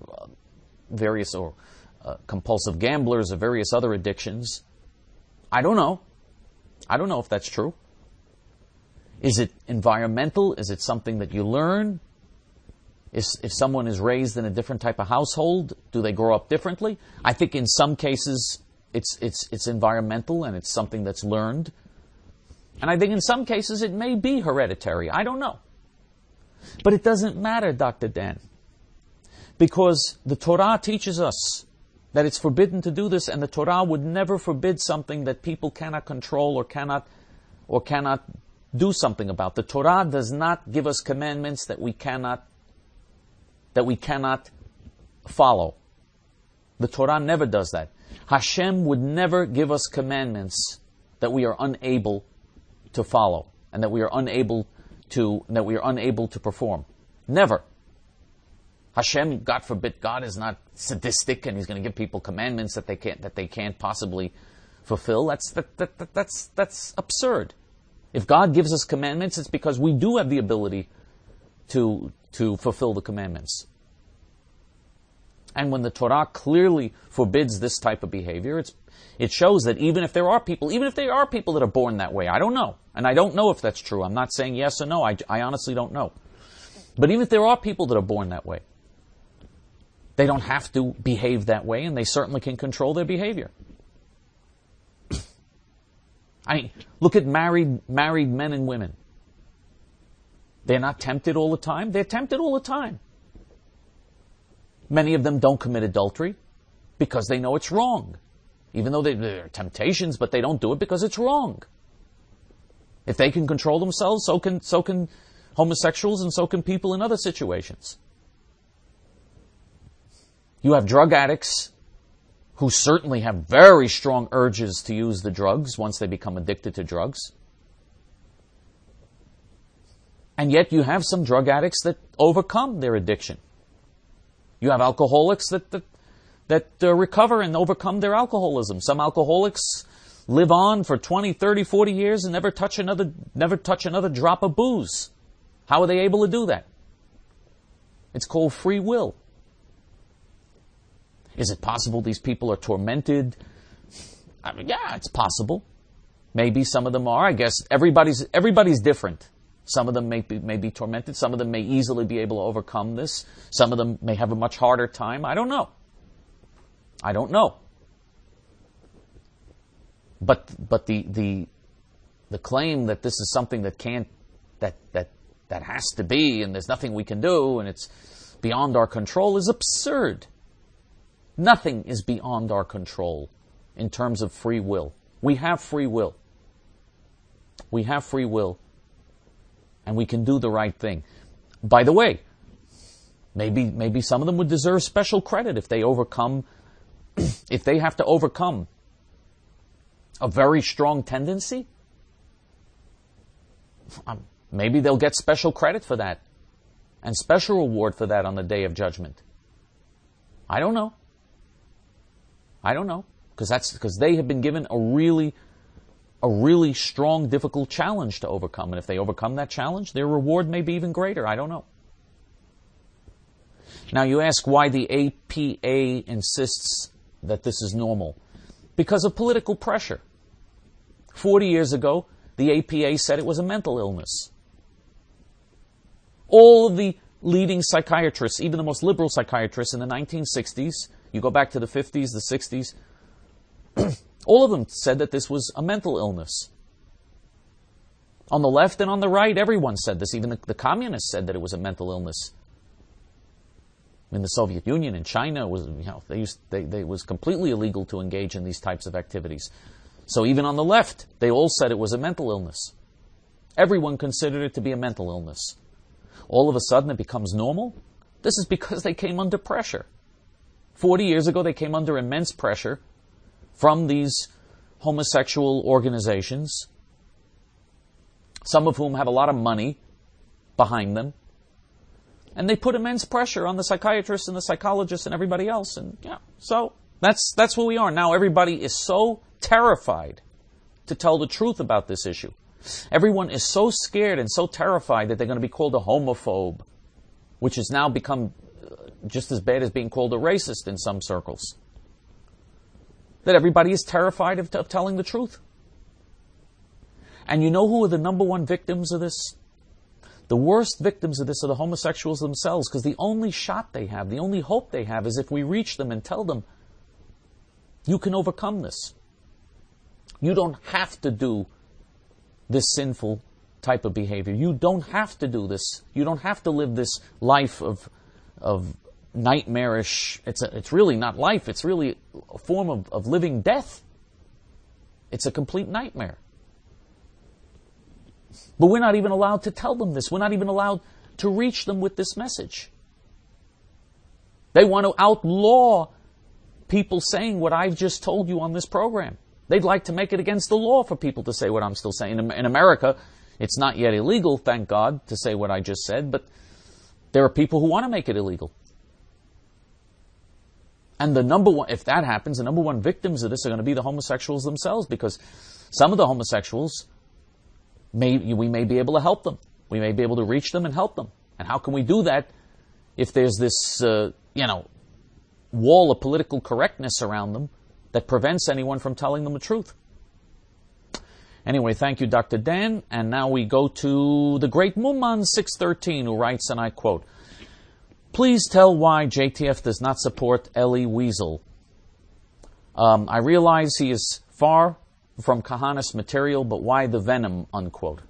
compulsive gamblers or various other addictions. I don't know. I don't know if that's true. Is it environmental? Is it something that you learn? If someone is raised in a different type of household, do they grow up differently? I think in some cases it's environmental and it's something that's learned. And I think in some cases it may be hereditary. I don't know. But it doesn't matter, Dr. Dan. Because the Torah teaches us that it's forbidden to do this, and the Torah would never forbid something that people cannot control or cannot do something about. The Torah does not give us commandments that we cannot follow. The Torah never does that. Hashem would never give us commandments that we are unable to follow and that we are unable to perform. Never. Hashem, God forbid, God is not sadistic and He's going to give people commandments that they can't possibly fulfill. That's absurd. If God gives us commandments, it's because we do have the ability to fulfill the commandments. And when the Torah clearly forbids this type of behavior, it shows that even if there are people that are born that way, I don't know. And I don't know if that's true. I'm not saying yes or no. I honestly don't know. But even if there are people that are born that way, they don't have to behave that way, and they certainly can control their behavior. I mean, look at married men and women. They're not tempted all the time. They're tempted all the time. Many of them don't commit adultery because they know it's wrong. Even though there are temptations, but they don't do it because it's wrong. If they can control themselves, so can homosexuals and so can people in other situations. You have drug addicts who certainly have very strong urges to use the drugs once they become addicted to drugs. And yet you have some drug addicts that overcome their addiction. You have alcoholics that recover and overcome their alcoholism. Some alcoholics live on for 20, 30, 40 years and never touch another drop of booze. How are they able to do that? It's called free will. Is it possible these people are tormented? I mean, yeah, it's possible. Maybe some of them are. I guess everybody's different. Some of them may be tormented. Some of them may easily be able to overcome this. Some of them may have a much harder time. I don't know. But the claim that this is something that has to be and there's nothing we can do and it's beyond our control is absurd. Nothing is beyond our control in terms of free will. We have free will. We have free will. And we can do the right thing. By the way, maybe some of them would deserve special credit if they have to overcome a very strong tendency. Maybe they'll get special credit for that and special reward for that on the day of judgment. I don't know. Because they have been given a really strong, difficult challenge to overcome. And if they overcome that challenge, their reward may be even greater. I don't know. Now you ask why the APA insists that this is normal. Because of political pressure. 40 years ago, the APA said it was a mental illness. All of the leading psychiatrists, even the most liberal psychiatrists in the 1960s, you go back to the 50s, the 60s, all of them said that this was a mental illness. On the left and on the right, everyone said this. Even the communists said that it was a mental illness. In the Soviet Union, in China, it was completely illegal to engage in these types of activities. So even on the left, they all said it was a mental illness. Everyone considered it to be a mental illness. All of a sudden, it becomes normal. This is because they came under pressure. 40 years ago, they came under immense pressure from these homosexual organizations, some of whom have a lot of money behind them. And they put immense pressure on the psychiatrists and the psychologists and everybody else. And so that's where we are. Now everybody is so terrified to tell the truth about this issue. Everyone is so scared and so terrified that they're going to be called a homophobe, which has now become just as bad as being called a racist in some circles. That everybody is terrified of telling the truth. And you know who are the number one victims of this? The worst victims of this are the homosexuals themselves, because the only shot they have, the only hope they have is if we reach them and tell them, you can overcome this. You don't have to do this sinful type of behavior. You don't have to do this. You don't have to live this life of nightmarish. It's really not life. It's really a form of living death. It's a complete nightmare. But we're not even allowed to tell them this. We're not even allowed to reach them with this message. They want to outlaw people saying what I've just told you on this program. They'd like to make it against the law for people to say what I'm still saying. In America, it's not yet illegal, thank God, to say what I just said, but there are people who want to make it illegal. And if that happens, the number one victims of this are going to be the homosexuals themselves, because some of the homosexuals, we may be able to help them. We may be able to reach them and help them. And how can we do that if there's this, wall of political correctness around them that prevents anyone from telling them the truth? Anyway, thank you, Dr. Dan. And now we go to the great Muman 613, who writes, and I quote, "Please tell why JTF does not support Elie Wiesel. I realize he is far from Kahanist material, but why the venom?" Unquote.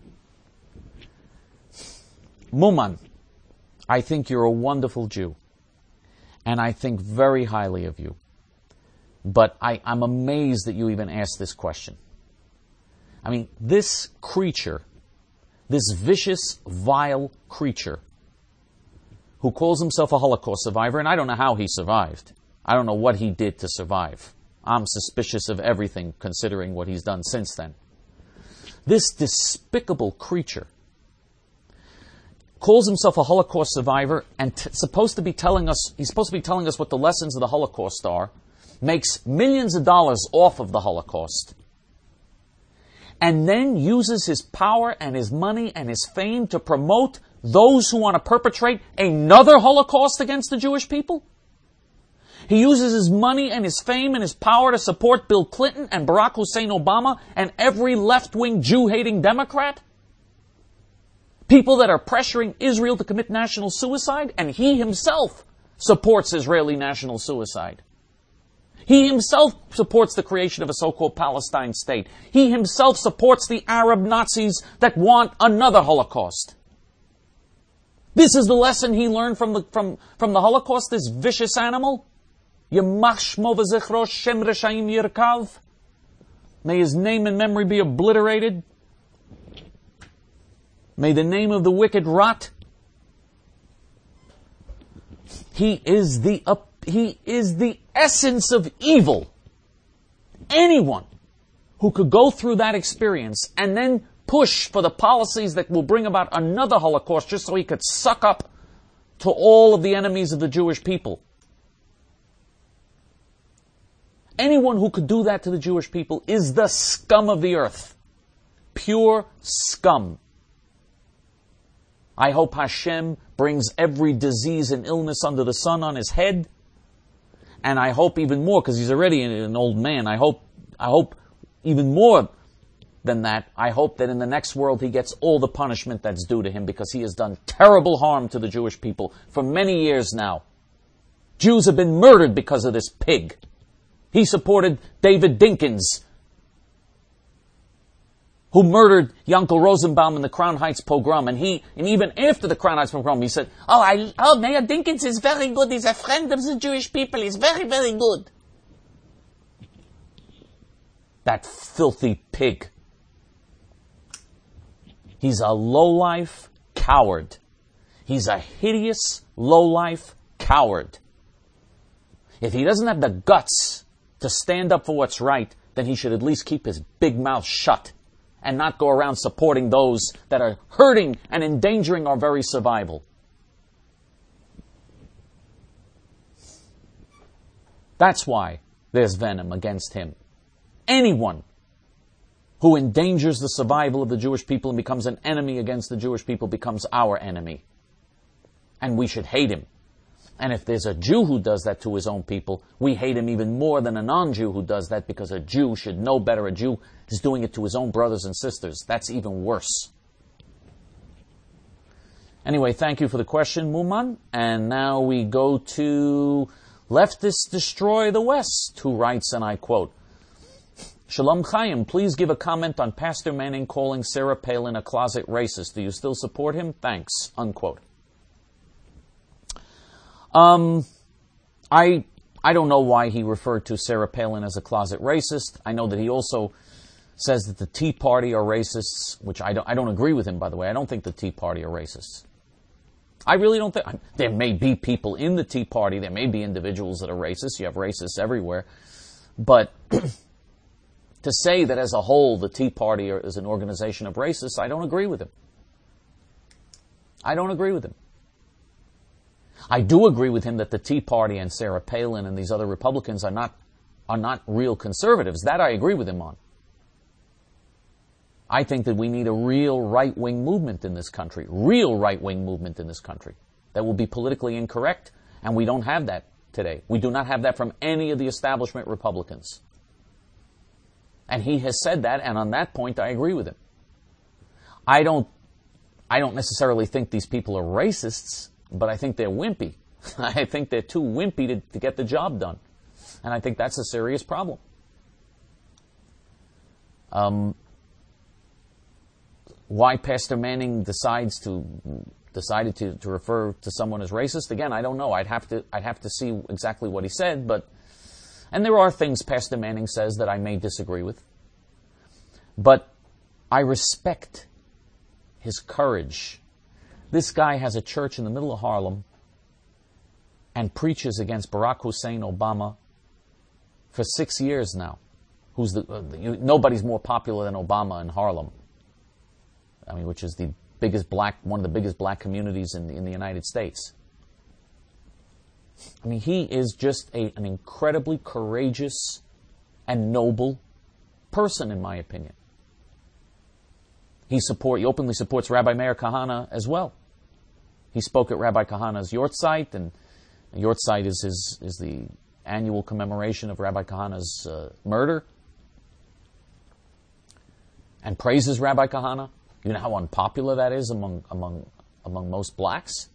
Muman, I think you're a wonderful Jew. and I think very highly of you. But I'm amazed that you even asked this question. I mean, this creature, this vicious, vile creature, who calls himself a Holocaust survivor, and I don't know how he survived. I don't know what he did to survive. I'm suspicious of everything, considering what he's done since then. This despicable creature calls himself a Holocaust survivor and he's supposed to be telling us what the lessons of the Holocaust are, makes millions of dollars off of the Holocaust, and then uses his power and his money and his fame to promote those who want to perpetrate another Holocaust against the Jewish people? He uses his money and his fame and his power to support Bill Clinton and Barack Hussein Obama and every left-wing Jew-hating Democrat? People that are pressuring Israel to commit national suicide, and he himself supports Israeli national suicide. He himself supports the creation of a so-called Palestine state. He himself supports the Arab Nazis that want another Holocaust. This is the lesson he learned from the Holocaust, this vicious animal? Yamach shmo v'zichro shem reshaim yirkav. May his name and memory be obliterated. May the name of the wicked rot. He is the essence of evil. Anyone who could go through that experience and then push for the policies that will bring about another Holocaust just so he could suck up to all of the enemies of the Jewish people. Anyone who could do that to the Jewish people is the scum of the earth. Pure scum. I hope Hashem brings every disease and illness under the sun on his head. And I hope even more, because he's already an old man, I hope even more than that, I hope that in the next world he gets all the punishment that's due to him, because he has done terrible harm to the Jewish people for many years now. Jews have been murdered because of this pig. He supported David Dinkins, who murdered Yankel Rosenbaum in the Crown Heights pogrom. And even after the Crown Heights pogrom, he said, Mayor Dinkins is very good. He's a friend of the Jewish people. He's very, very good. That filthy pig. He's a lowlife coward. He's a hideous, lowlife coward. If he doesn't have the guts to stand up for what's right, then he should at least keep his big mouth shut and not go around supporting those that are hurting and endangering our very survival. That's why there's venom against him. Anyone who endangers the survival of the Jewish people and becomes an enemy against the Jewish people becomes our enemy. And we should hate him. And if there's a Jew who does that to his own people, we hate him even more than a non-Jew who does that, because a Jew should know better. A Jew is doing it to his own brothers and sisters. That's even worse. Anyway, thank you for the question, Muman. And now we go to Leftists Destroy the West, who writes, and I quote, Shalom Chaim, please give a comment on Pastor Manning calling Sarah Palin a closet racist. Do you still support him? Thanks. Unquote. I don't know why he referred to Sarah Palin as a closet racist. I know that he also says that the Tea Party are racists, which I don't agree with him, by the way. I don't think the Tea Party are racists. I really don't think. There may be people in the Tea Party, there may be individuals that are racist. You have racists everywhere. But to say that as a whole the Tea Party is an organization of racists, I don't agree with him. I don't agree with him. I do agree with him that the Tea Party and Sarah Palin and these other Republicans are not real conservatives. That I agree with him on. I think that we need a real right-wing movement in this country. Real right-wing movement in this country. That will be politically incorrect, and we don't have that today. We do not have that from any of the establishment Republicans. And he has said that, and on that point I agree with him. I don't necessarily think these people are racists, but I think they're wimpy. I think they're too wimpy to get the job done. And I think that's a serious problem. Why Pastor Manning decided to refer to someone as racist, again, I don't know. I'd have to see exactly what he said, and there are things Pastor Manning says that I may disagree with. But I respect his courage. This guy has a church in the middle of Harlem and preaches against Barack Hussein Obama for 6 years now. Nobody's more popular than Obama in Harlem. I mean, which is one of the biggest black communities in the United States. I mean, he is just an incredibly courageous and noble person, in my opinion. He openly supports Rabbi Meir Kahane as well. He spoke at Rabbi Kahane's Yortzeit, and Yortzeit is the annual commemoration of Rabbi Kahane's murder, and praises Rabbi Kahane. You know how unpopular that is among most blacks?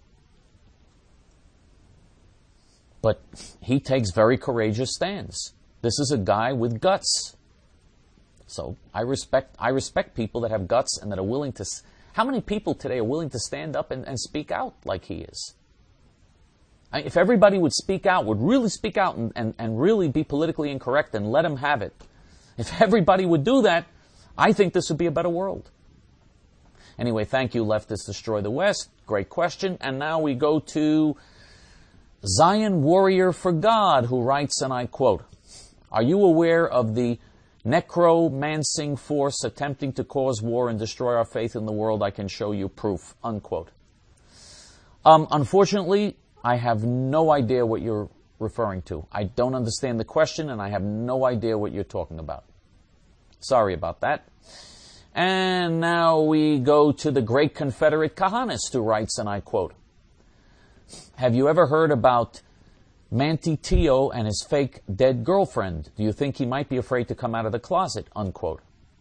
But he takes very courageous stands. This is a guy with guts. So I respect people that have guts and that are willing to... How many people today are willing to stand up and speak out like he is? If everybody would speak out, would really speak out and really be politically incorrect and let him have it, if everybody would do that, I think this would be a better world. Anyway, thank you, Leftists Destroy the West. Great question. And now we go to Zion Warrior for God, who writes, and I quote, "Are you aware of the necromancing force attempting to cause war and destroy our faith in the world? I can show you proof," unquote. Unfortunately, I have no idea what you're referring to. I don't understand the question, and I have no idea what you're talking about. Sorry about that. And now we go to the great Confederate Kahanist, who writes, and I quote, "Have you ever heard about Manti Te'o and his fake dead girlfriend? Do you think he might be afraid to come out of the closet?" Unquote.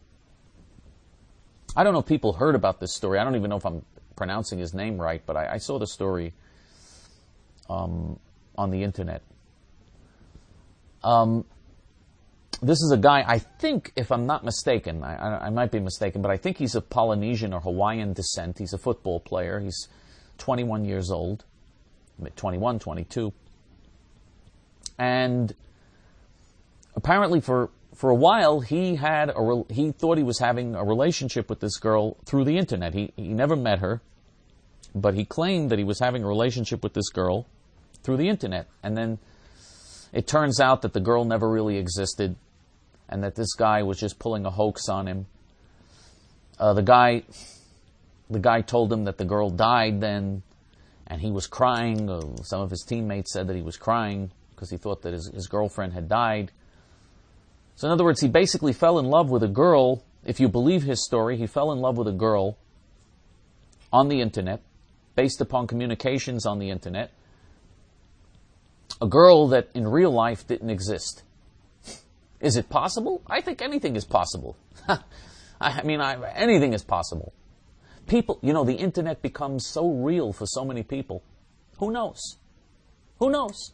I don't know if people heard about this story. I don't even know if I'm pronouncing his name right, but I saw the story on the internet. This is a guy, I think, if I'm not mistaken, I might be mistaken, but I think he's of Polynesian or Hawaiian descent. He's a football player. He's 21 years old, 21, 22. And apparently for a while, he thought he was having a relationship with this girl through the internet. He never met her, but he claimed that he was having a relationship with this girl through the internet. And then it turns out that the girl never really existed, and that this guy was just pulling a hoax on him. The guy told him that the girl died then, and he was crying. Some of his teammates said that he was crying because he thought that his girlfriend had died. So in other words, he basically fell in love with a girl. If you believe his story, he fell in love with a girl on the internet, based upon communications on the internet. A girl that in real life didn't exist. Is it possible? I think anything is possible. Anything is possible. People, the internet becomes so real for so many people. Who knows? Who knows?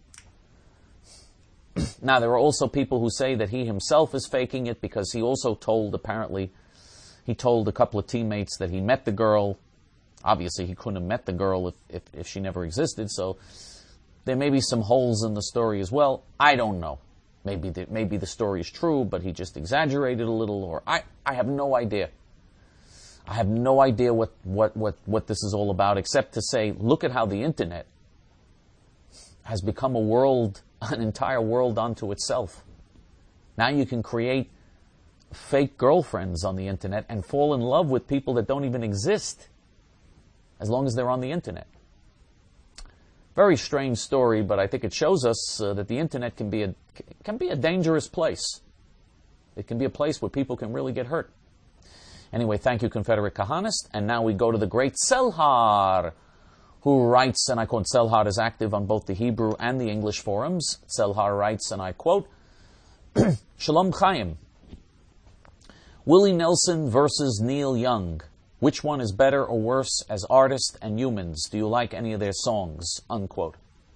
Now, there are also people who say that he himself is faking it because he also told a couple of teammates that he met the girl. Obviously, he couldn't have met the girl if she never existed, so there may be some holes in the story as well. I don't know. Maybe the story is true, but he just exaggerated a little, or I have no idea. I have no idea what this is all about, except to say, look at how the internet has become an entire world unto itself. Now you can create fake girlfriends on the internet and fall in love with people that don't even exist, as long as they're on the internet. Very strange story, but I think it shows us that the internet can be a dangerous place. It can be a place where people can really get hurt. Anyway, thank you, Confederate Kahanist. And now we go to the great Selhar, who writes, and I quote, Selhar is active on both the Hebrew and the English forums. Selhar writes, and I quote, Shalom Chaim. Willie Nelson versus Neil Young. Which one is better or worse as artists and humans? Do you like any of their songs? Unquote.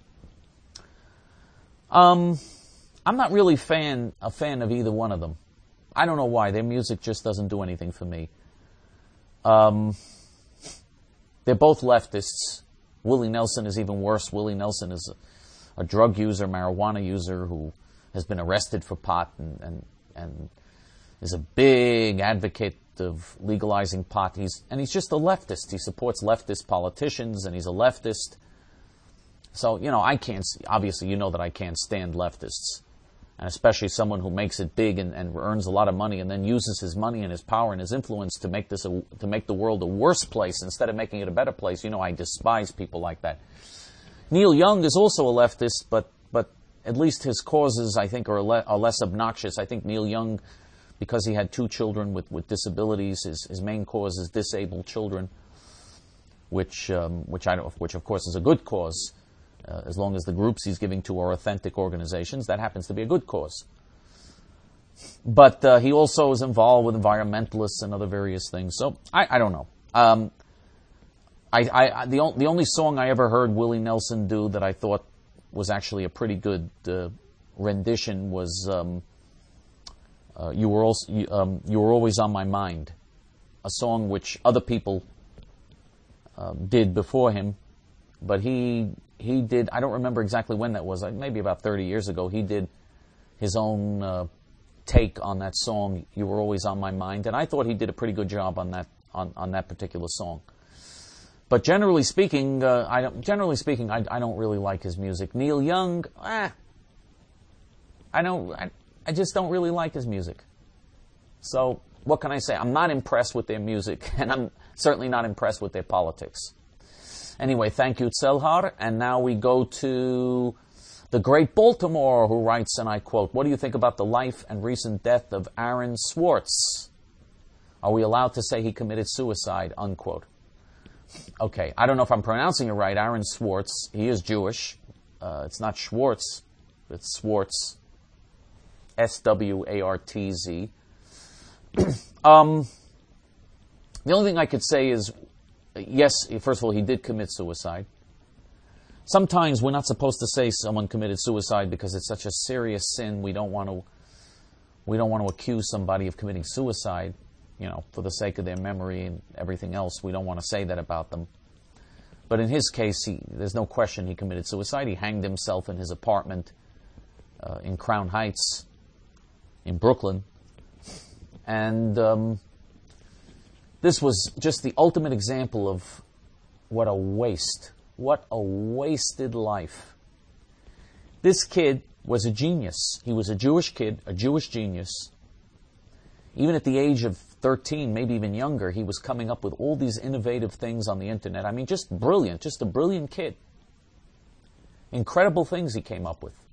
I'm not really a fan of either one of them. I don't know why. Their music just doesn't do anything for me. They're both leftists. Willie Nelson is even worse. Willie Nelson is a drug user, marijuana user who has been arrested for pot and is a big advocate of legalizing pot. He's just a leftist. He supports leftist politicians, and he's a leftist. So, I can't, obviously you know that I can't stand leftists. And especially someone who makes it big and earns a lot of money and then uses his money and his power and his influence to make the world a worse place instead of making it a better place. I despise people like that. Neil Young is also a leftist, but at least his causes, I think, are less obnoxious. I think Neil Young, because he had 2 children with disabilities, his main cause is disabled children, which of course is a good cause. As long as the groups he's giving to are authentic organizations, that happens to be a good cause. But he also is involved with environmentalists and other various things. So I don't know. The only song I ever heard Willie Nelson do that I thought was actually a pretty good rendition was "You Were Always on My Mind," a song which other people did before him, but he did, I don't remember exactly when that was, maybe about 30 years ago, he did his own take on that song, "You Were Always on My Mind," and I thought he did a pretty good job on that particular song. But generally speaking, I don't really like his music. Neil Young, I just don't really like his music. So what can I say? I'm not impressed with their music, and I'm certainly not impressed with their politics. Anyway, thank you, Tselhar. And now we go to the great Baltimore, who writes, and I quote, "What do you think about the life and recent death of Aaron Swartz? Are we allowed to say he committed suicide?" Unquote. Okay, I don't know if I'm pronouncing it right. Aaron Swartz, he is Jewish. It's not Schwartz, it's Swartz. S-W-A-R-T-Z. The only thing I could say is, yes, first of all, he did commit suicide. Sometimes we're not supposed to say someone committed suicide because it's such a serious sin. We don't want to accuse somebody of committing suicide, for the sake of their memory and everything else. We don't want to say that about them. But in his case, there's no question he committed suicide. He hanged himself in his apartment in Crown Heights in Brooklyn. And this was just the ultimate example of what a wasted life. This kid was a genius. He was a Jewish kid, a Jewish genius. Even at the age of 13, maybe even younger, he was coming up with all these innovative things on the internet. I mean, just brilliant, just a brilliant kid. Incredible things he came up with.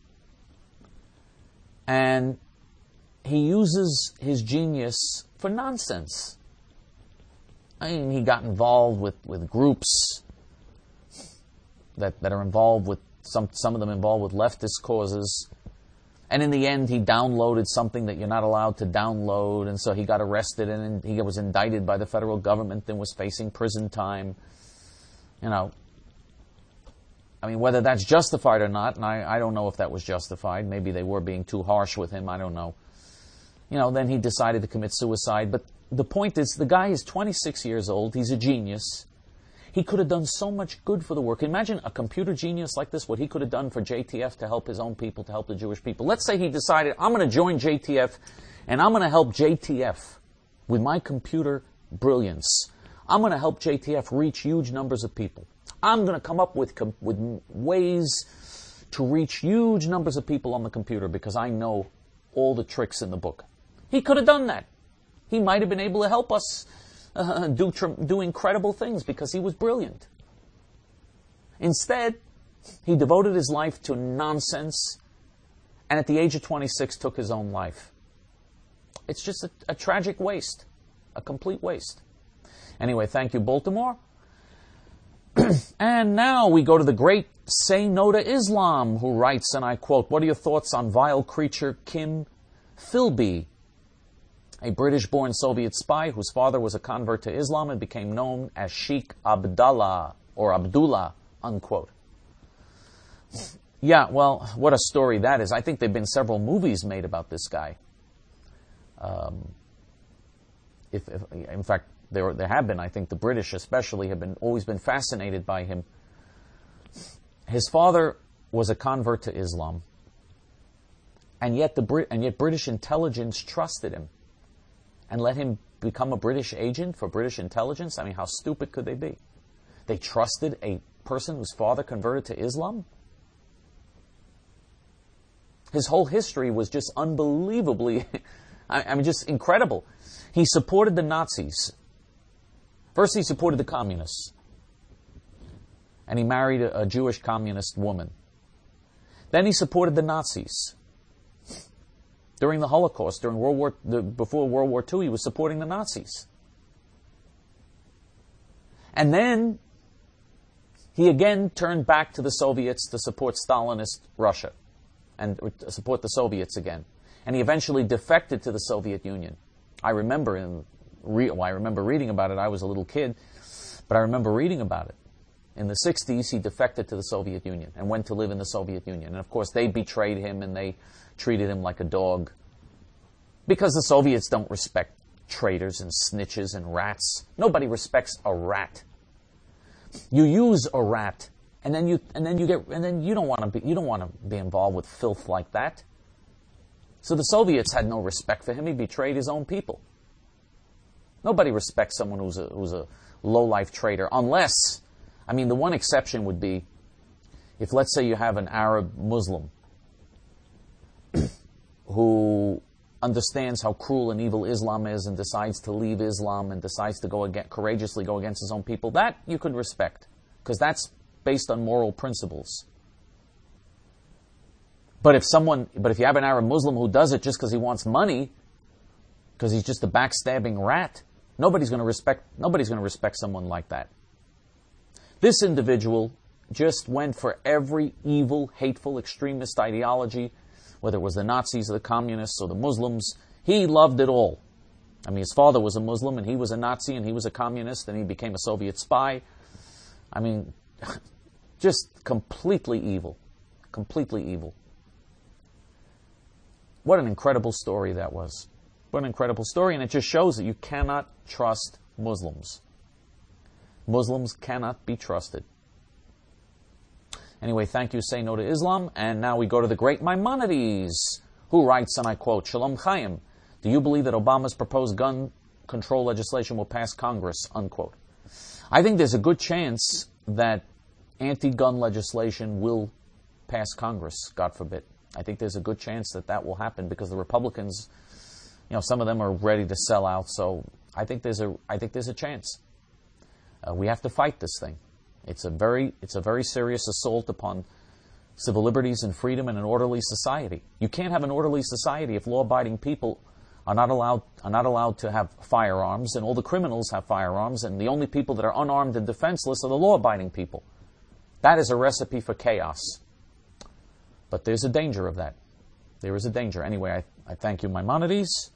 And he uses his genius for nonsense. I mean, he got involved with groups that are involved with, some of them involved with leftist causes. And in the end, he downloaded something that you're not allowed to download, and so he got arrested, and he was indicted by the federal government and was facing prison time. I mean, whether that's justified or not, and I don't know if that was justified. Maybe they were being too harsh with him. I don't know. Then he decided to commit suicide. But the point is, the guy is 26 years old. He's a genius. He could have done so much good for the work. Imagine a computer genius like this, what he could have done for JTF to help his own people, to help the Jewish people. Let's say he decided, I'm going to join JTF, and I'm going to help JTF with my computer brilliance. I'm going to help JTF reach huge numbers of people. I'm going to come up with ways to reach huge numbers of people on the computer because I know all the tricks in the book. He could have done that. He might have been able to help us do incredible things because he was brilliant. Instead, he devoted his life to nonsense, and at the age of 26 took his own life. It's just a tragic waste, a complete waste. Anyway, thank you, Baltimore. And now we go to the great Say No to Islam, who writes, and I quote, "What are your thoughts on vile creature Kim Philby, a British-born Soviet spy whose father was a convert to Islam and became known as Sheikh Abdullah, or Abdullah," unquote. Yeah, well, what a story that is. I think there have been several movies made about this guy. In fact, There have been, I think the British especially have always been fascinated by him. His father was a convert to Islam, and yet British intelligence trusted him and let him become a British agent for British intelligence. I mean, how stupid could they be? They trusted a person whose father converted to Islam? His whole history was just unbelievably, just incredible. He supported the Nazis. First he supported the communists. And he married a Jewish communist woman. Then he supported the Nazis. During the Holocaust, before World War II, he was supporting the Nazis. And then he again turned back to the Soviets to support Stalinist Russia and support the Soviets again. And he eventually defected to the Soviet Union. I remember reading about it. I was a little kid, but I remember reading about it. In the 60s, he defected to the Soviet Union and went to live in the Soviet Union. And of course, they betrayed him and they treated him like a dog. Because the Soviets don't respect traitors and snitches and rats. Nobody respects a rat. You use a rat, and then you don't want to be involved with filth like that. So the Soviets had no respect for him. He betrayed his own people. Nobody respects someone who's a low-life traitor, unless, the one exception would be if, let's say, you have an Arab Muslim who understands how cruel and evil Islam is and decides to leave Islam and decides to courageously go against his own people, that you could respect, because that's based on moral principles. But if you have an Arab Muslim who does it just because he wants money, because he's just a backstabbing rat, nobody's going to respect someone like that. This individual just went for every evil, hateful, extremist ideology, whether it was the Nazis or the communists or the Muslims. He loved it all. His father was a Muslim and he was a Nazi and he was a communist and he became a Soviet spy. Just completely evil. Completely evil. What an incredible story that was. What an incredible story, and it just shows that you cannot trust Muslims. Muslims cannot be trusted. Anyway, thank you, Say No to Islam. And now we go to the great Maimonides, who writes, and I quote, Shalom Chaim, do you believe that Obama's proposed gun control legislation will pass Congress? Unquote. I think there's a good chance that anti-gun legislation will pass Congress, God forbid. I think there's a good chance that will happen because the Republicans, some of them are ready to sell out. So I think there's a chance. We have to fight this thing. It's a very serious assault upon civil liberties and freedom in an orderly society. You can't have an orderly society if law-abiding people are not allowed to have firearms, and all the criminals have firearms, and the only people that are unarmed and defenseless are the law-abiding people. That is a recipe for chaos. But there's a danger of that. There is a danger. Anyway, I thank you, Maimonides.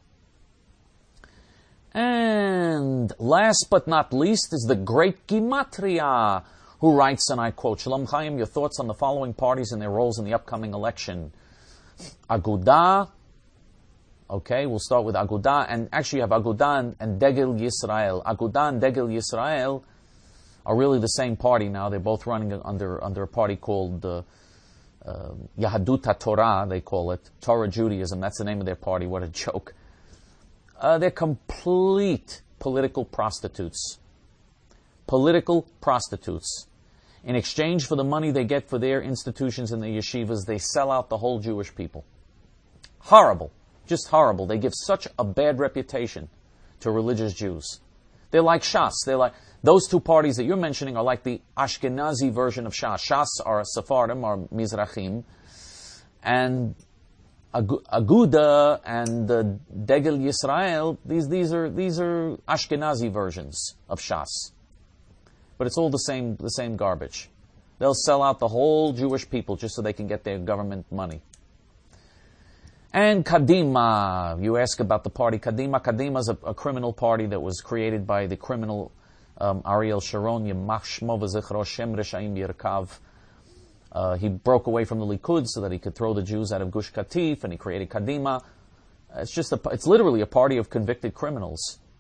And last but not least is the great Gematria, who writes, and I quote, Shalom Chaim, your thoughts on the following parties and their roles in the upcoming election. Agudah. Okay, we'll start with Agudah. And actually you have Agudah and Degel Yisrael. Agudah and Degel Yisrael are really the same party now. They're both running under a party called Yahadut HaTorah, they call it. Torah Judaism, that's the name of their party. What a joke. They're complete political prostitutes. Political prostitutes. In exchange for the money they get for their institutions and their yeshivas, they sell out the whole Jewish people. Horrible. Just horrible. They give such a bad reputation to religious Jews. They're like Shas. Those two parties that you're mentioning are like the Ashkenazi version of Shas. Shas are Sephardim, are Mizrachim. And Aguda and the Degel Yisrael, these are Ashkenazi versions of Shas. But it's all the same garbage. They'll sell out the whole Jewish people just so they can get their government money. And Kadima, you ask about the party Kadima. Kadima is a criminal party that was created by the criminal Ariel Sharon, Yemach Shmo v'Zichro Shem Reshaim Yirkav. He broke away from the Likud so that he could throw the Jews out of Gush Katif, and he created Kadima. It's literally a party of convicted criminals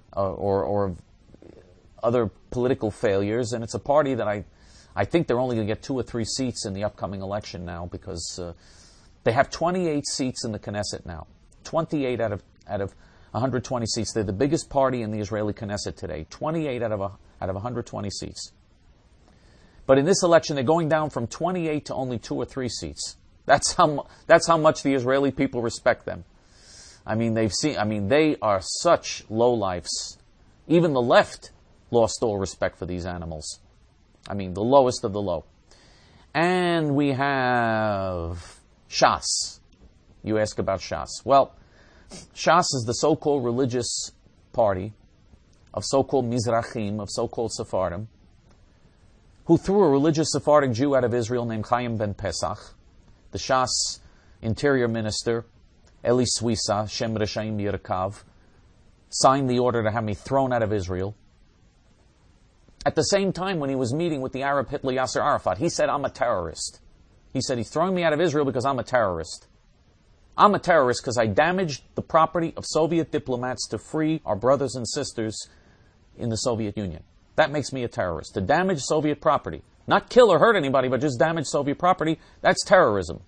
or other political failures, and it's a party that I think they're only going to get 2 or 3 seats in the upcoming election now, because they have 28 seats in the Knesset now. 28 out of 120 seats. They're the biggest party in the Israeli Knesset today. 28 out of 120 seats. But in this election, they're going down from 28 to only 2 or 3 seats. That's how much the Israeli people respect them. I mean, they are such lowlifes. Even the left lost all respect for these animals. I mean, the lowest of the low. And we have Shas. You ask about Shas. Well, Shas is the so-called religious party of so-called Mizrachim, of so-called Sephardim, who threw a religious Sephardic Jew out of Israel named Chaim ben Pesach. The Shas interior minister, Eli Suisa, Shem Reshaim Yirkav, signed the order to have me thrown out of Israel. At the same time, when he was meeting with the Arab Hitler Yasser Arafat, he said, I'm a terrorist. He said, he's throwing me out of Israel because I'm a terrorist. I'm a terrorist because I damaged the property of Soviet diplomats to free our brothers and sisters in the Soviet Union. That makes me a terrorist. To damage Soviet property. Not kill or hurt anybody, but just damage Soviet property, that's terrorism.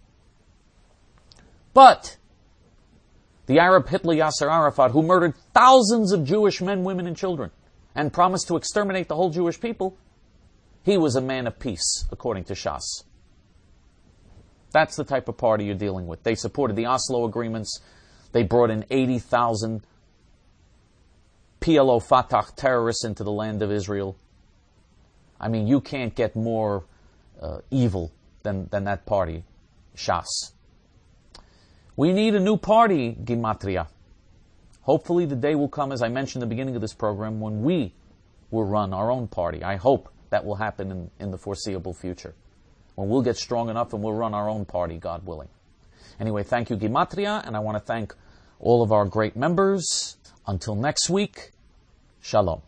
But the Arab Hitler Yasser Arafat, who murdered thousands of Jewish men, women, and children, and promised to exterminate the whole Jewish people, he was a man of peace, according to Shas. That's the type of party you're dealing with. They supported the Oslo agreements. They brought in 80,000 PLO Fatah terrorists into the land of Israel. I mean, you can't get more evil than that party, Shas. We need a new party, Gimatria. Hopefully the day will come, as I mentioned at the beginning of this program, when we will run our own party. I hope that will happen in the foreseeable future. When we'll get strong enough and we'll run our own party, God willing. Anyway, thank you, Gimatria, and I want to thank all of our great members. Until next week, Shalom.